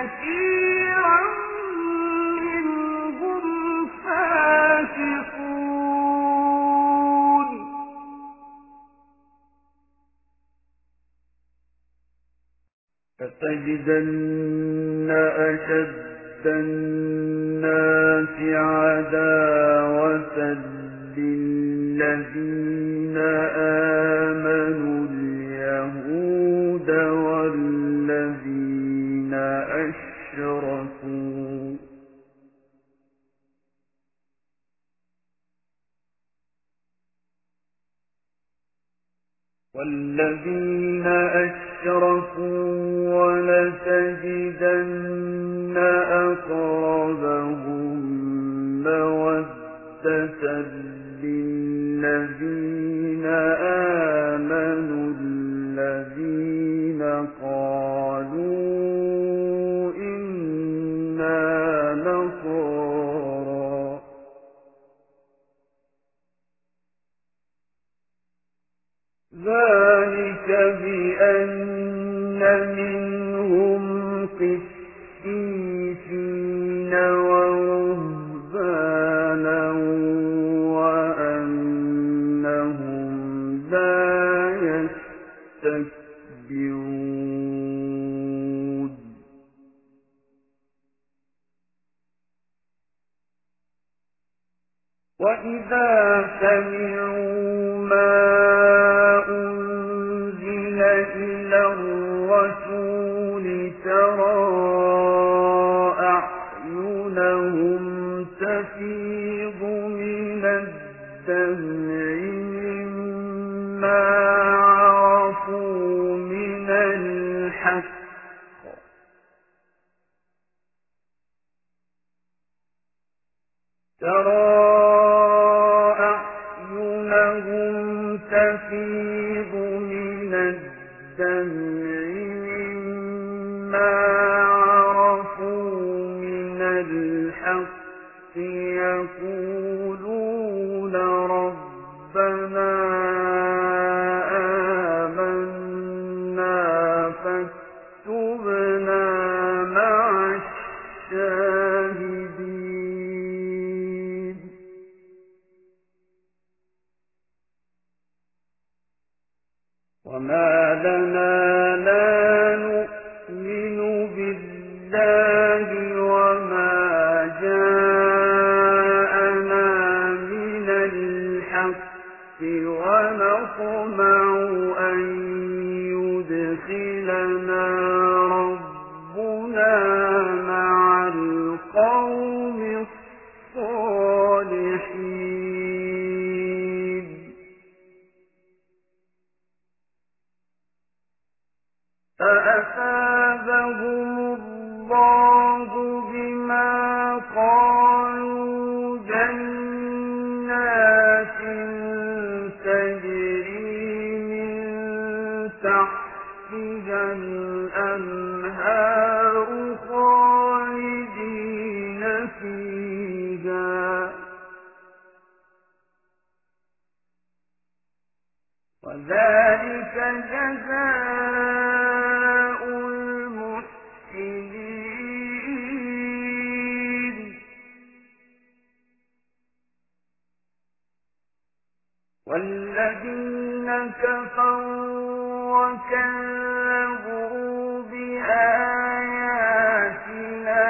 كثيرا منهم فاسقون فتجدن أشد الناس عداوة للذين آمنوا اليهود والذين أشركوا والذين أشركوا ولتجدن أقربهم مودة للذين آمنوا الذين قالوا إنا نصارى ذلك بأن منهم قسيسين ورهبانا وأنهم لا يستكبرون وإذا سمعوا ما أنزل إلى الرسول ترى أعينهم تفيض من الدمع مما عرفوا من الحق ترى أعينهم تفيض من الدمع مما عرفوا من الحق يقولون ربنا آمنا فاكتبنا مع الشاهدين وما لنا لا نؤمن بالله وما جاءنا من الحق ونطمع أن يدخلنا ربنا مع القوم الصالحين فأثابهم الله بما قالوا جنات تجري من تحتها الأنهار خالدين فيها وذلك جزاء المحسنين والذين كفروا وكذبوا بآياتنا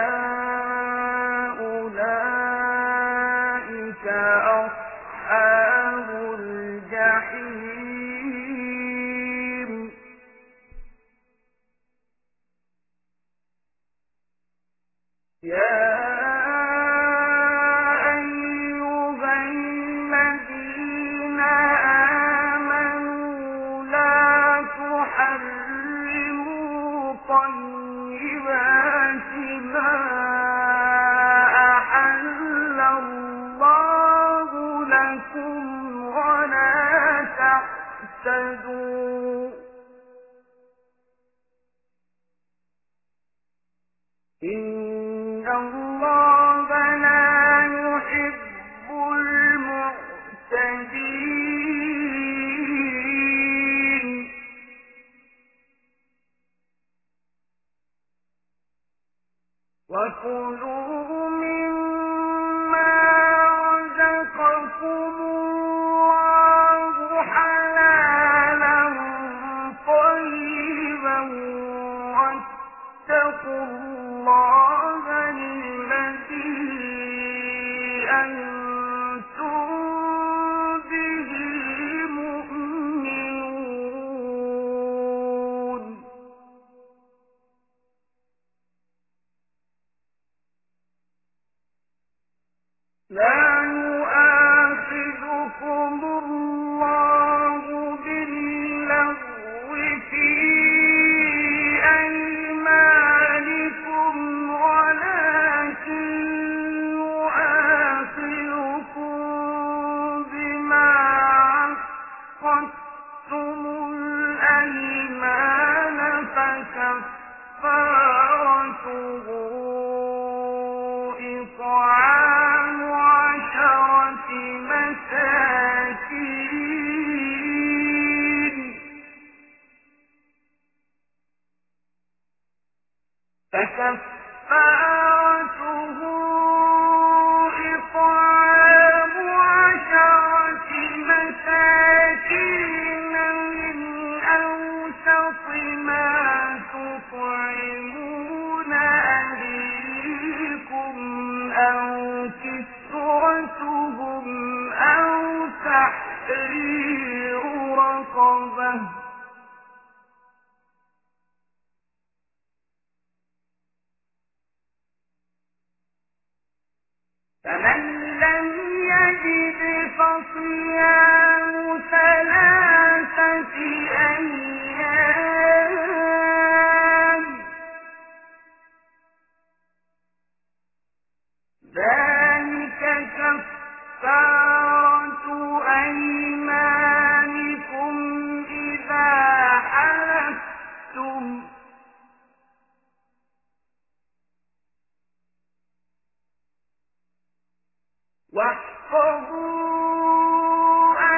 أولئك أصحاب الجحيم يا أيها الذين آمنوا لا تحرموا طيبات ما أحل الله لكم ولا تعتدوا إن الله لا يحب المعتدين وكلوا مما رزقكم الله حلالا طيبا واتقوا الله الذي أنتم به مؤمنون. لا يؤاخذكم الله باللغو في أيمانكم ولكن يؤاخذكم بما عقدتم الأيمان فكفارته إطعام عشرة مساكين فكفارته إطعام عشرة مساكين من أوسط ما تطعمون أهليكم أو كسوتهم أو تحرير رقبة فمن لم يجد فصيام ثلاثة أيام ذلك كفارة أيمانكم إذا حلفتم واحفظوا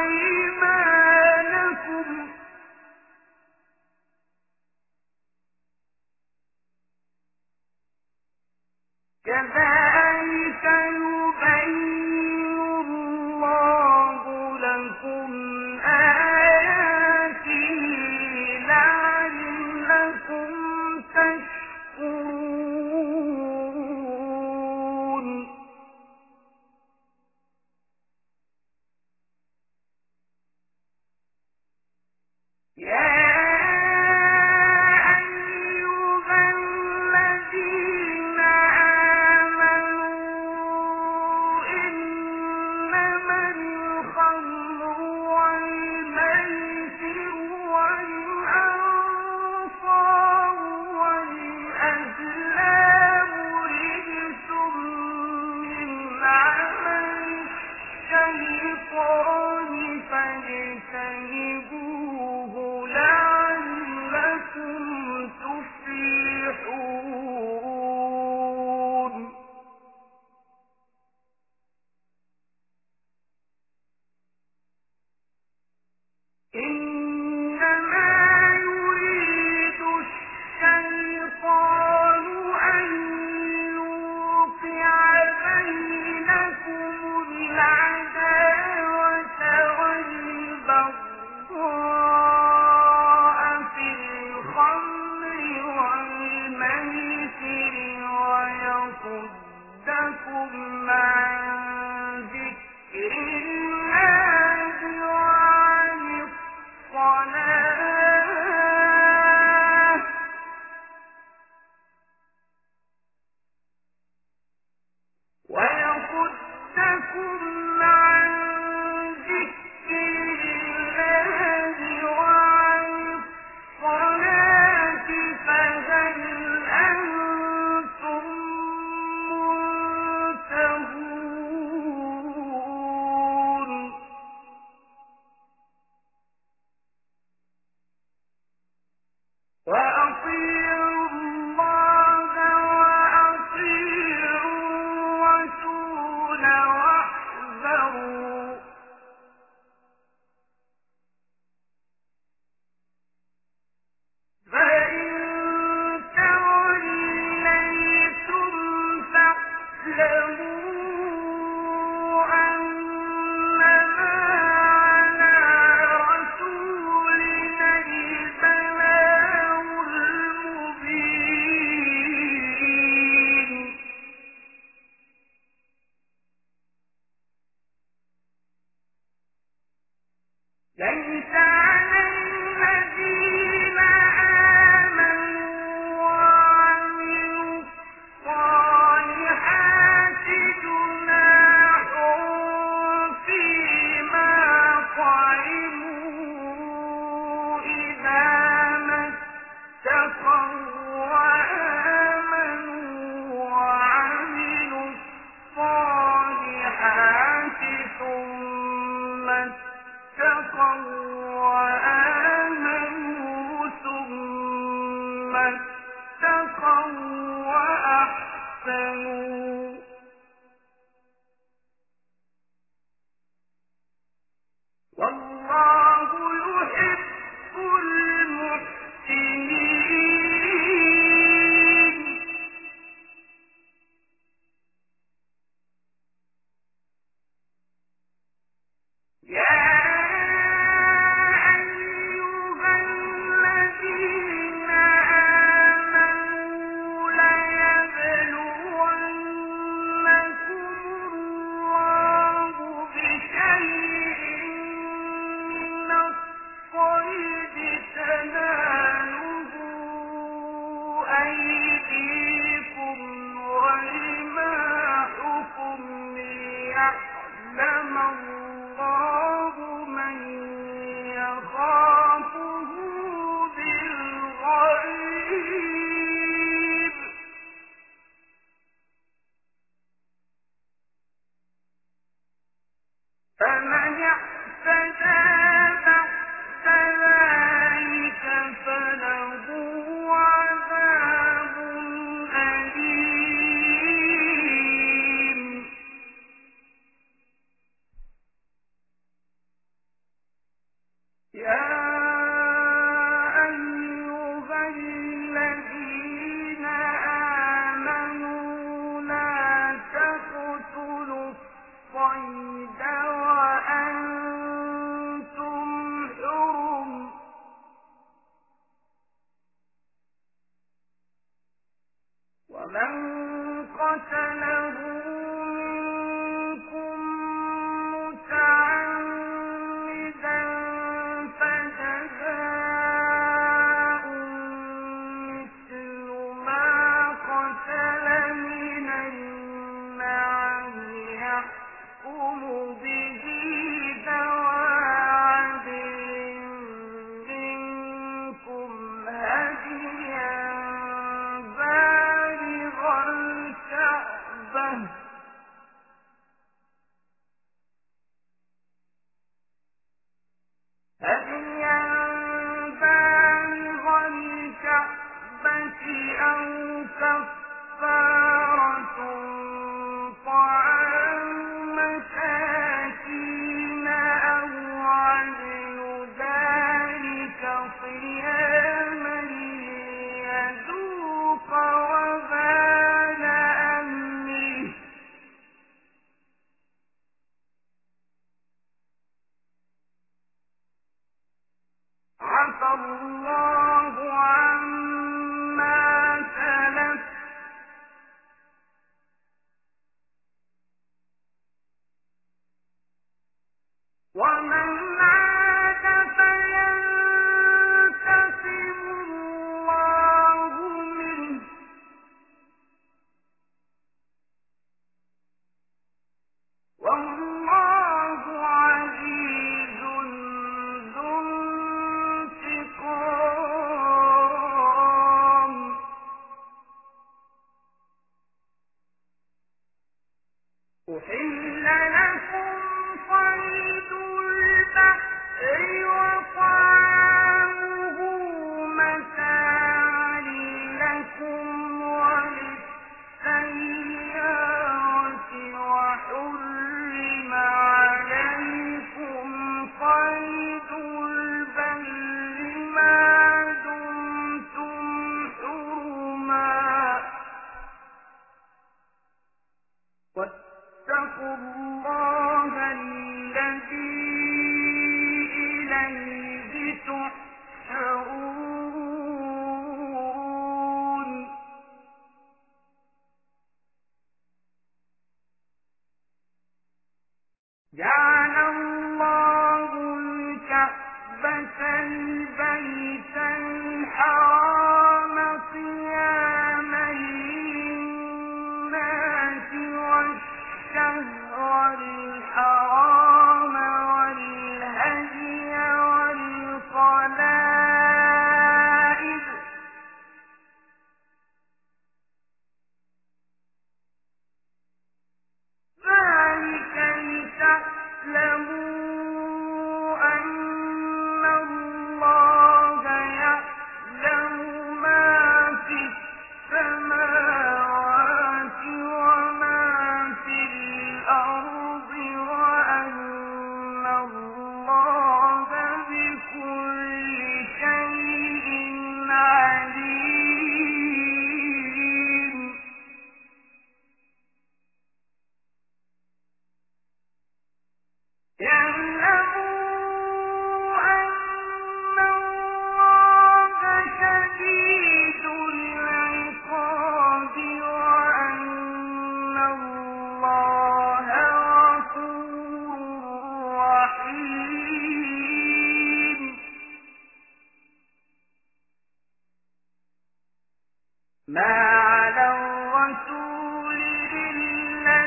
ما على الرسول إلا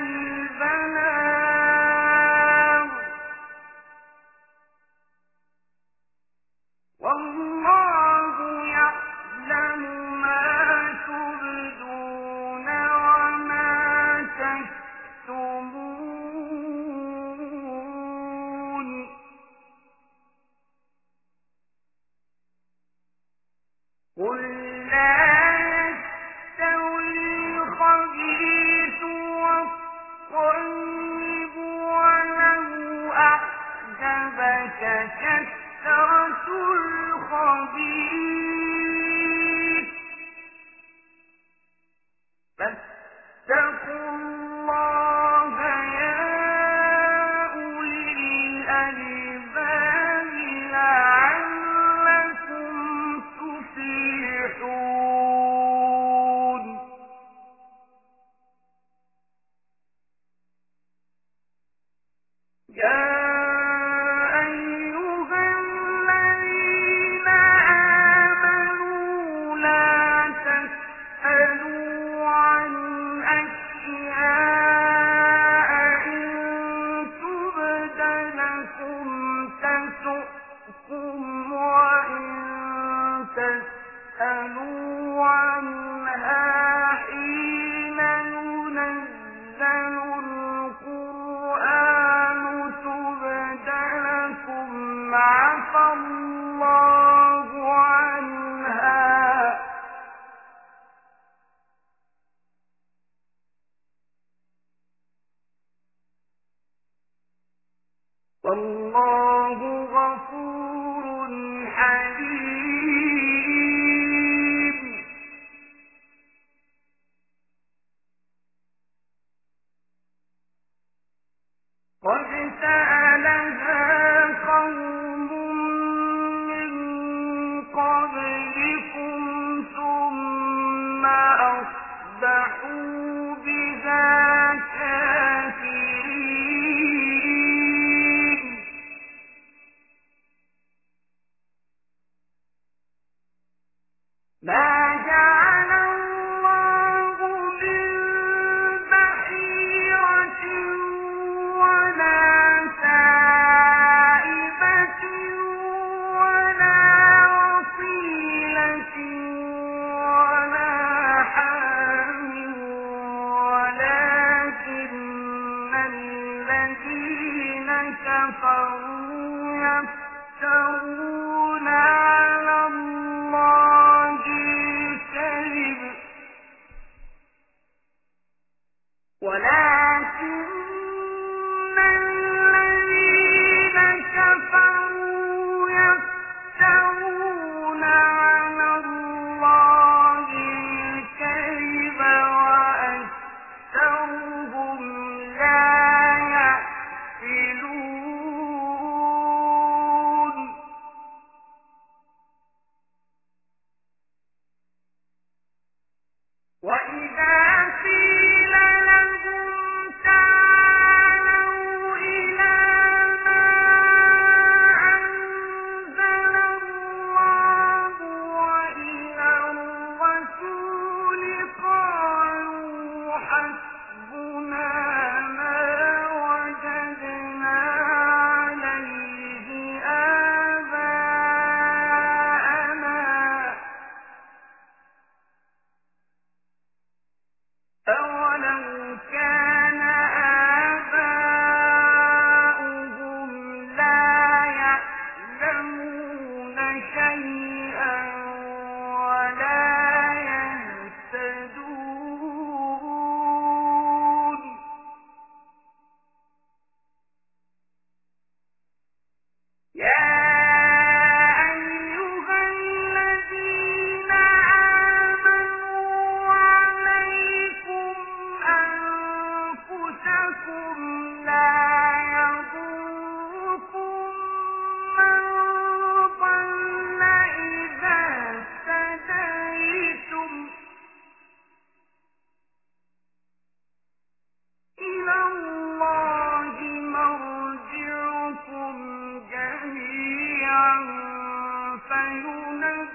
البلاغ والله يعلم ما تبدون وما تكتمون قل لا يستوي الخبيث والطيب ولو أعجبك كثرة الخبيث فاتقوا الله يا أولي الألباب لعلكم تفلحون يا أيها الذين آمنوا لا تسألوا عن أشياء إن تبد لكم تسؤكم وإن تسألوا عنها حين ينزل القرآن تبد لكم عفى الله عنها والله غفور حليم قد سألها قوم من قبلكم ثم أصبحوا بها كافرين ما جعل الله من بحيرة ولا سائبة ولا وصيلة ولا حام ولكن الذين كفروا يفترون على الله الكذب ولكن الذين كفروا يفترون على الله الكذب وأكثرهم لا يعقلون وإذا قيل لهم تعالوا إلى ما أنزل الله وإلى الرسول قالوا حسبنا ما وجدنا عليه آباءنا أولو كان آباؤهم لا يعلمون شيئا ولا يهتدون يا أيها الذين آمنوا عليكم أنفسكم لا يضركم من ضل إذا اهتديتم إلى الله مرجعكم جميعا فينبئكم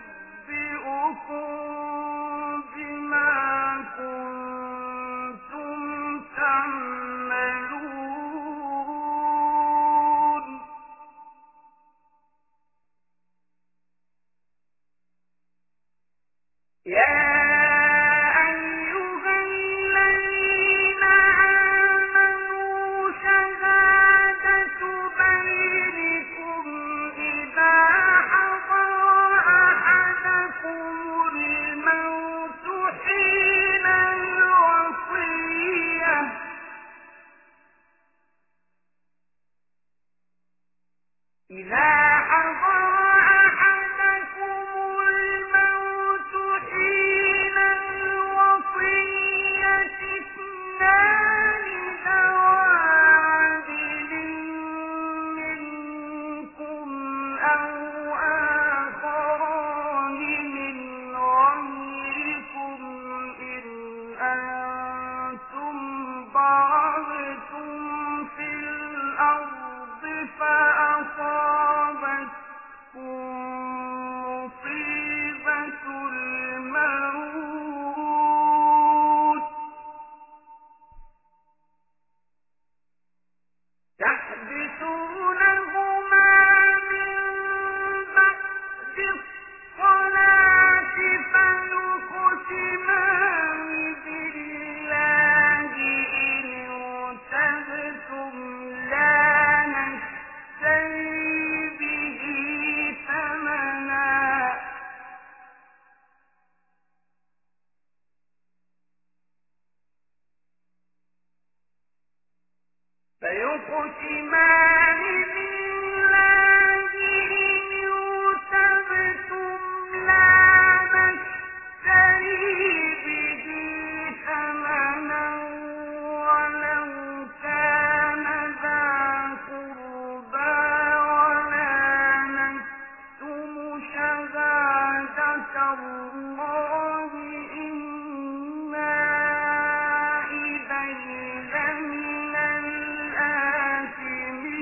إِذًا لَّمِنَ الْآثِمِينَ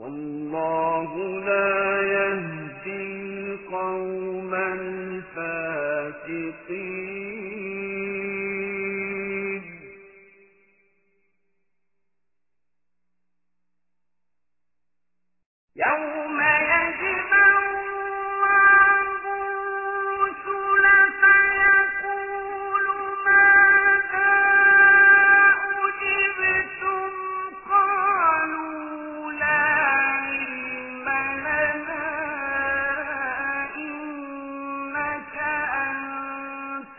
والله لا يهدي القوم الفاسقين يوم يجمع الله الرسل فيقول ماذا أجبتم قالوا لا علم لنا إنك أنت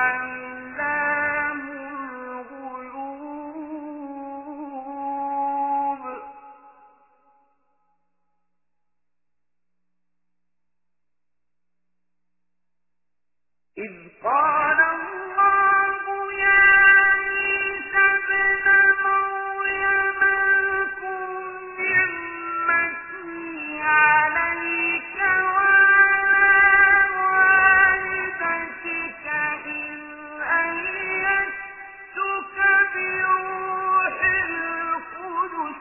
علام الغيوب إذ قال الله يا عيسى ابن مريم اذكر نعمتي عليك وعلى والدتك إذ أيدتك بروح القدس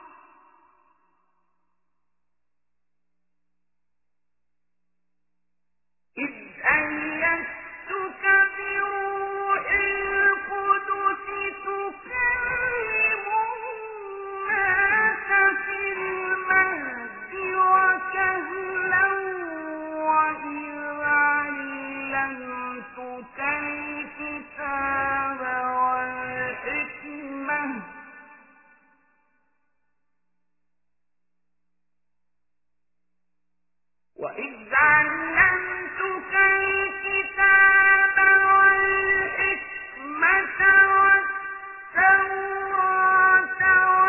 إذ أيدتك بروح القدس تكلم الناس في المهد وكهلا وإذ علمتك الكتاب والحكمة وإذ علمتك الكتاب والحكمة والتوراة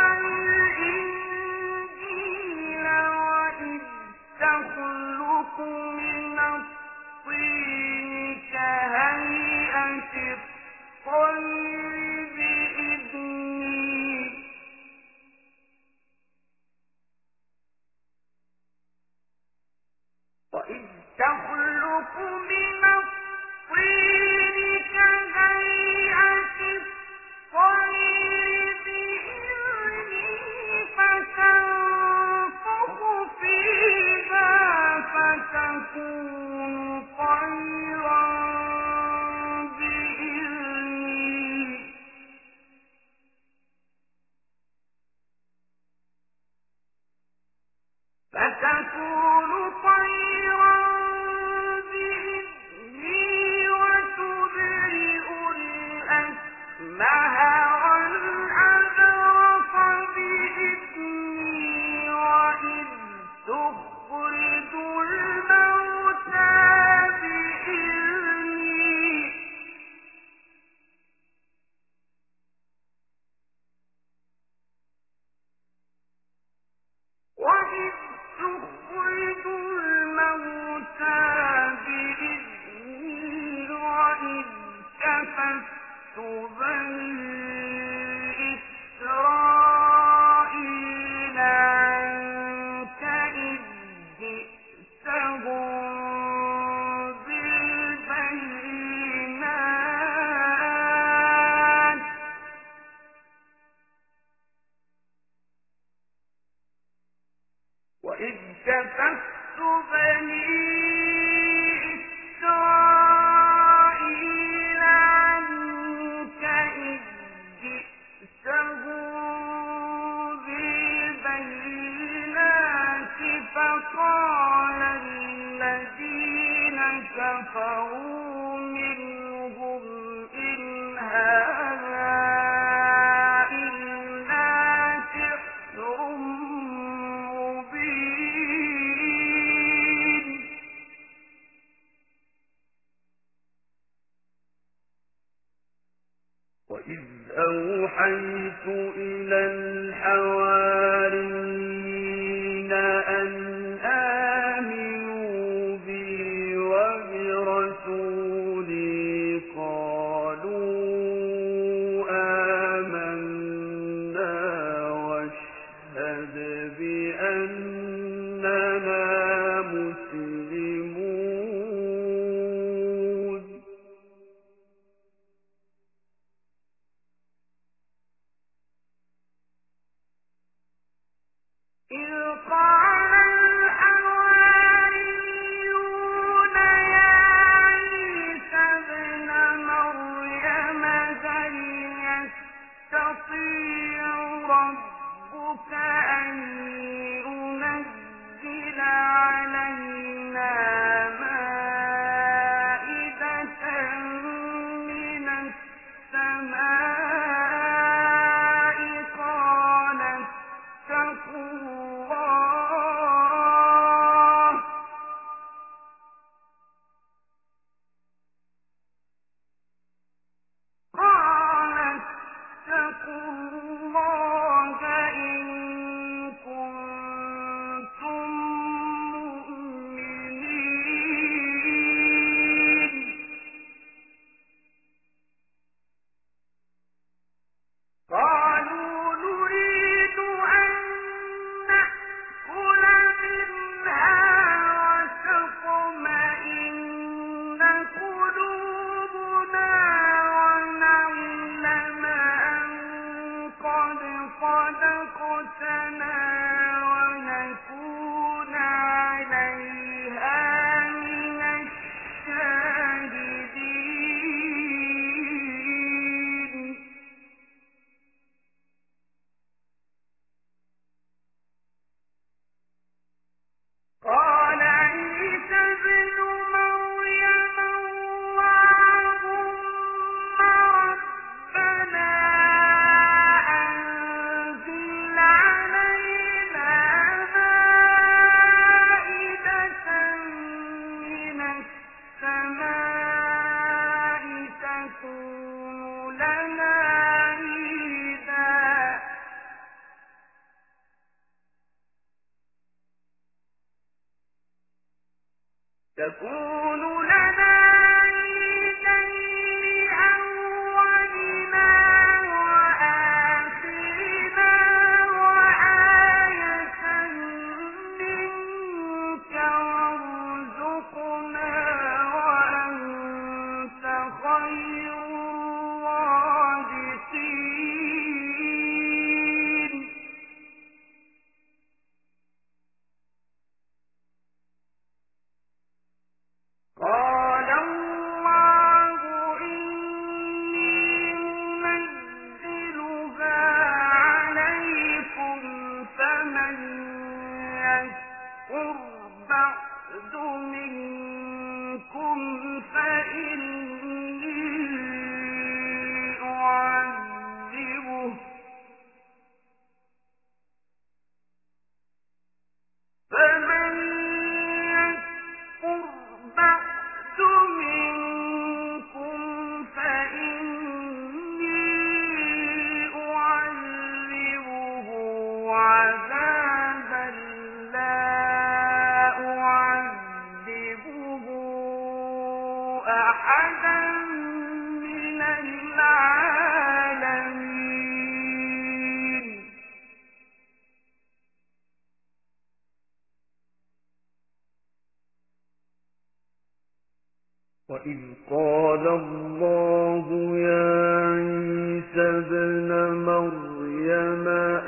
والإنجيل وإذ تخلق من الطين كهيئة الطير بإذني وإذ تخلق من الطين كهيئة الطير بإذني فتنفخ فيها فتكون طيرا بإذني فتكون طيرا بإذني وتبرئ الأكمه والأبرص بإذني وإذ تخرج الموتى بإذني وإذ تخرج الموتى بإذني وإذ كففت بني إسرائيل عنك إذ جئتهم بالبينات وإذ كففت بني إسرائيل عنك إذ جئتهم بالبينات فقال الذين كفروا منهم إن هذا إلا سحر مبين وإذ أوحيت إلى الحواريين أن آمنوا بي وبرسولي الله قال اتقوا الله إن كنتم مؤمنين قالوا نريد أن نأكل منها وتطمئن قلوبنا ونعلم أن قد صدقتنا ونكون عليها من الشاهدين قال عيسى ابن مريم اللهم ربنا أنزل علينا مائدة من السماء تكون لنا عيدا تكون لنا عيدا لأولنا وآخرنا وآية منك وارزقنا وأنت خير الرازقين قال الله إني منزلها عليكم فمن يكفر بعد منكم فإني أعذبه فمن يكفر بعد منكم فإني أعذبه عذابا لا أعذبه أحدا من العالمين وإذ قال الله يا عيسى ابن مريم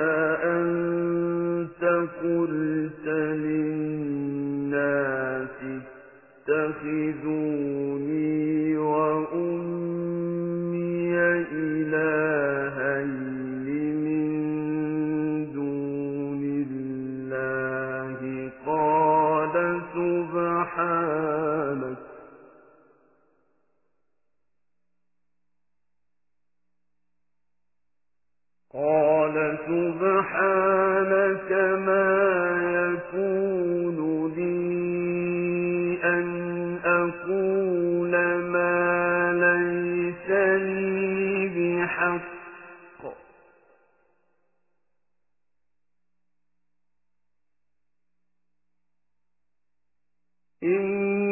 أأنت قلت للناس اتخذوني وأمي إلهين من دون الله قال سبحانك قال سبحانك ما يكون لي أن أقول ما ليس لي بحق إن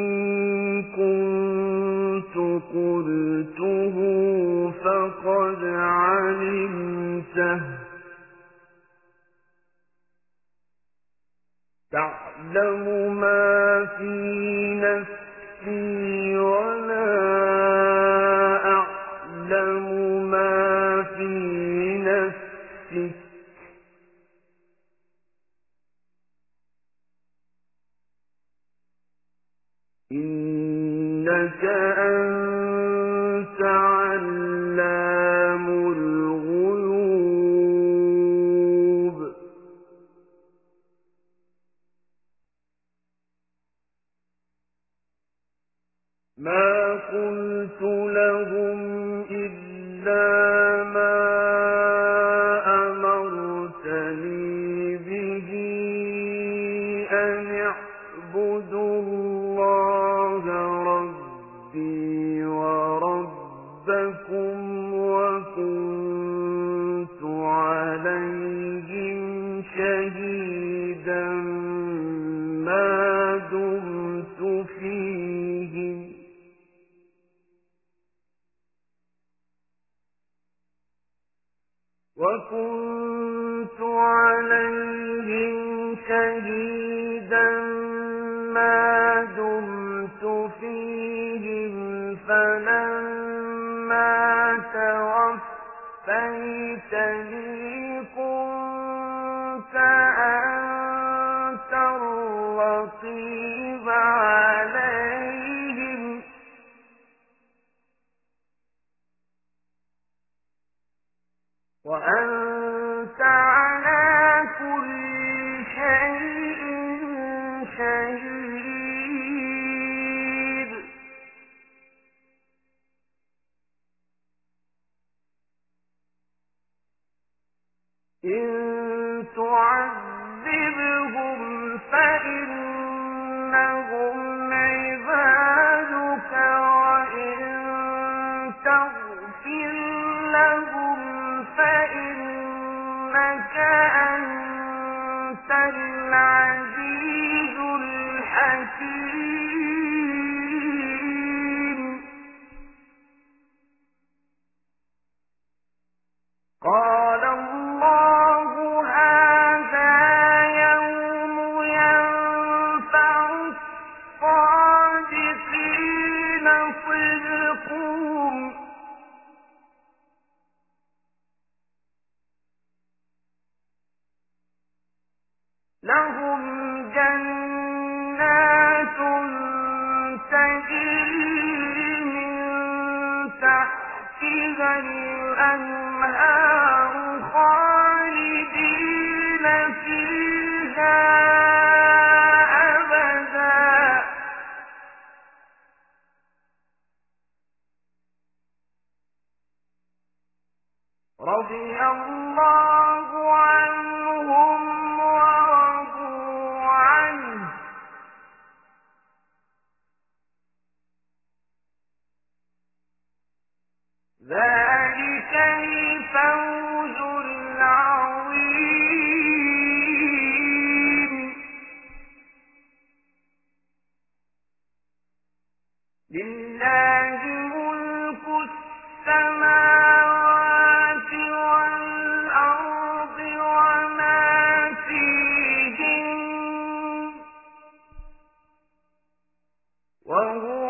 كنت قلته فقد علمته تعلم ما في نفسي ولا أعلم ما في نفسك إنك أنت علام الغيوب ما قلت لهم إلا ما أمرتني به اعبدوا الله ربي وربكم وكنت عليهم شهيدا ما دمت فيهم وكنت عليهم شهيدا ما دمت فيهم فلما توفيتني كنت أنت الرقيب عليهم وأنت على كل شيء شهيد إن تعذبهم فإنهم عبادك وإن تغفر لهم فإنك أنت العزيز الحكيم قال الله هذا يوم ينفع الصادقين صدقهم لهم جنات تجري من تحتها الأنهار خالدين فيها أبدا رضي الله عنهم ورضوا عنه ذلك الفوز العظيم لله ملك السماوات والأرض وما فيهن وهو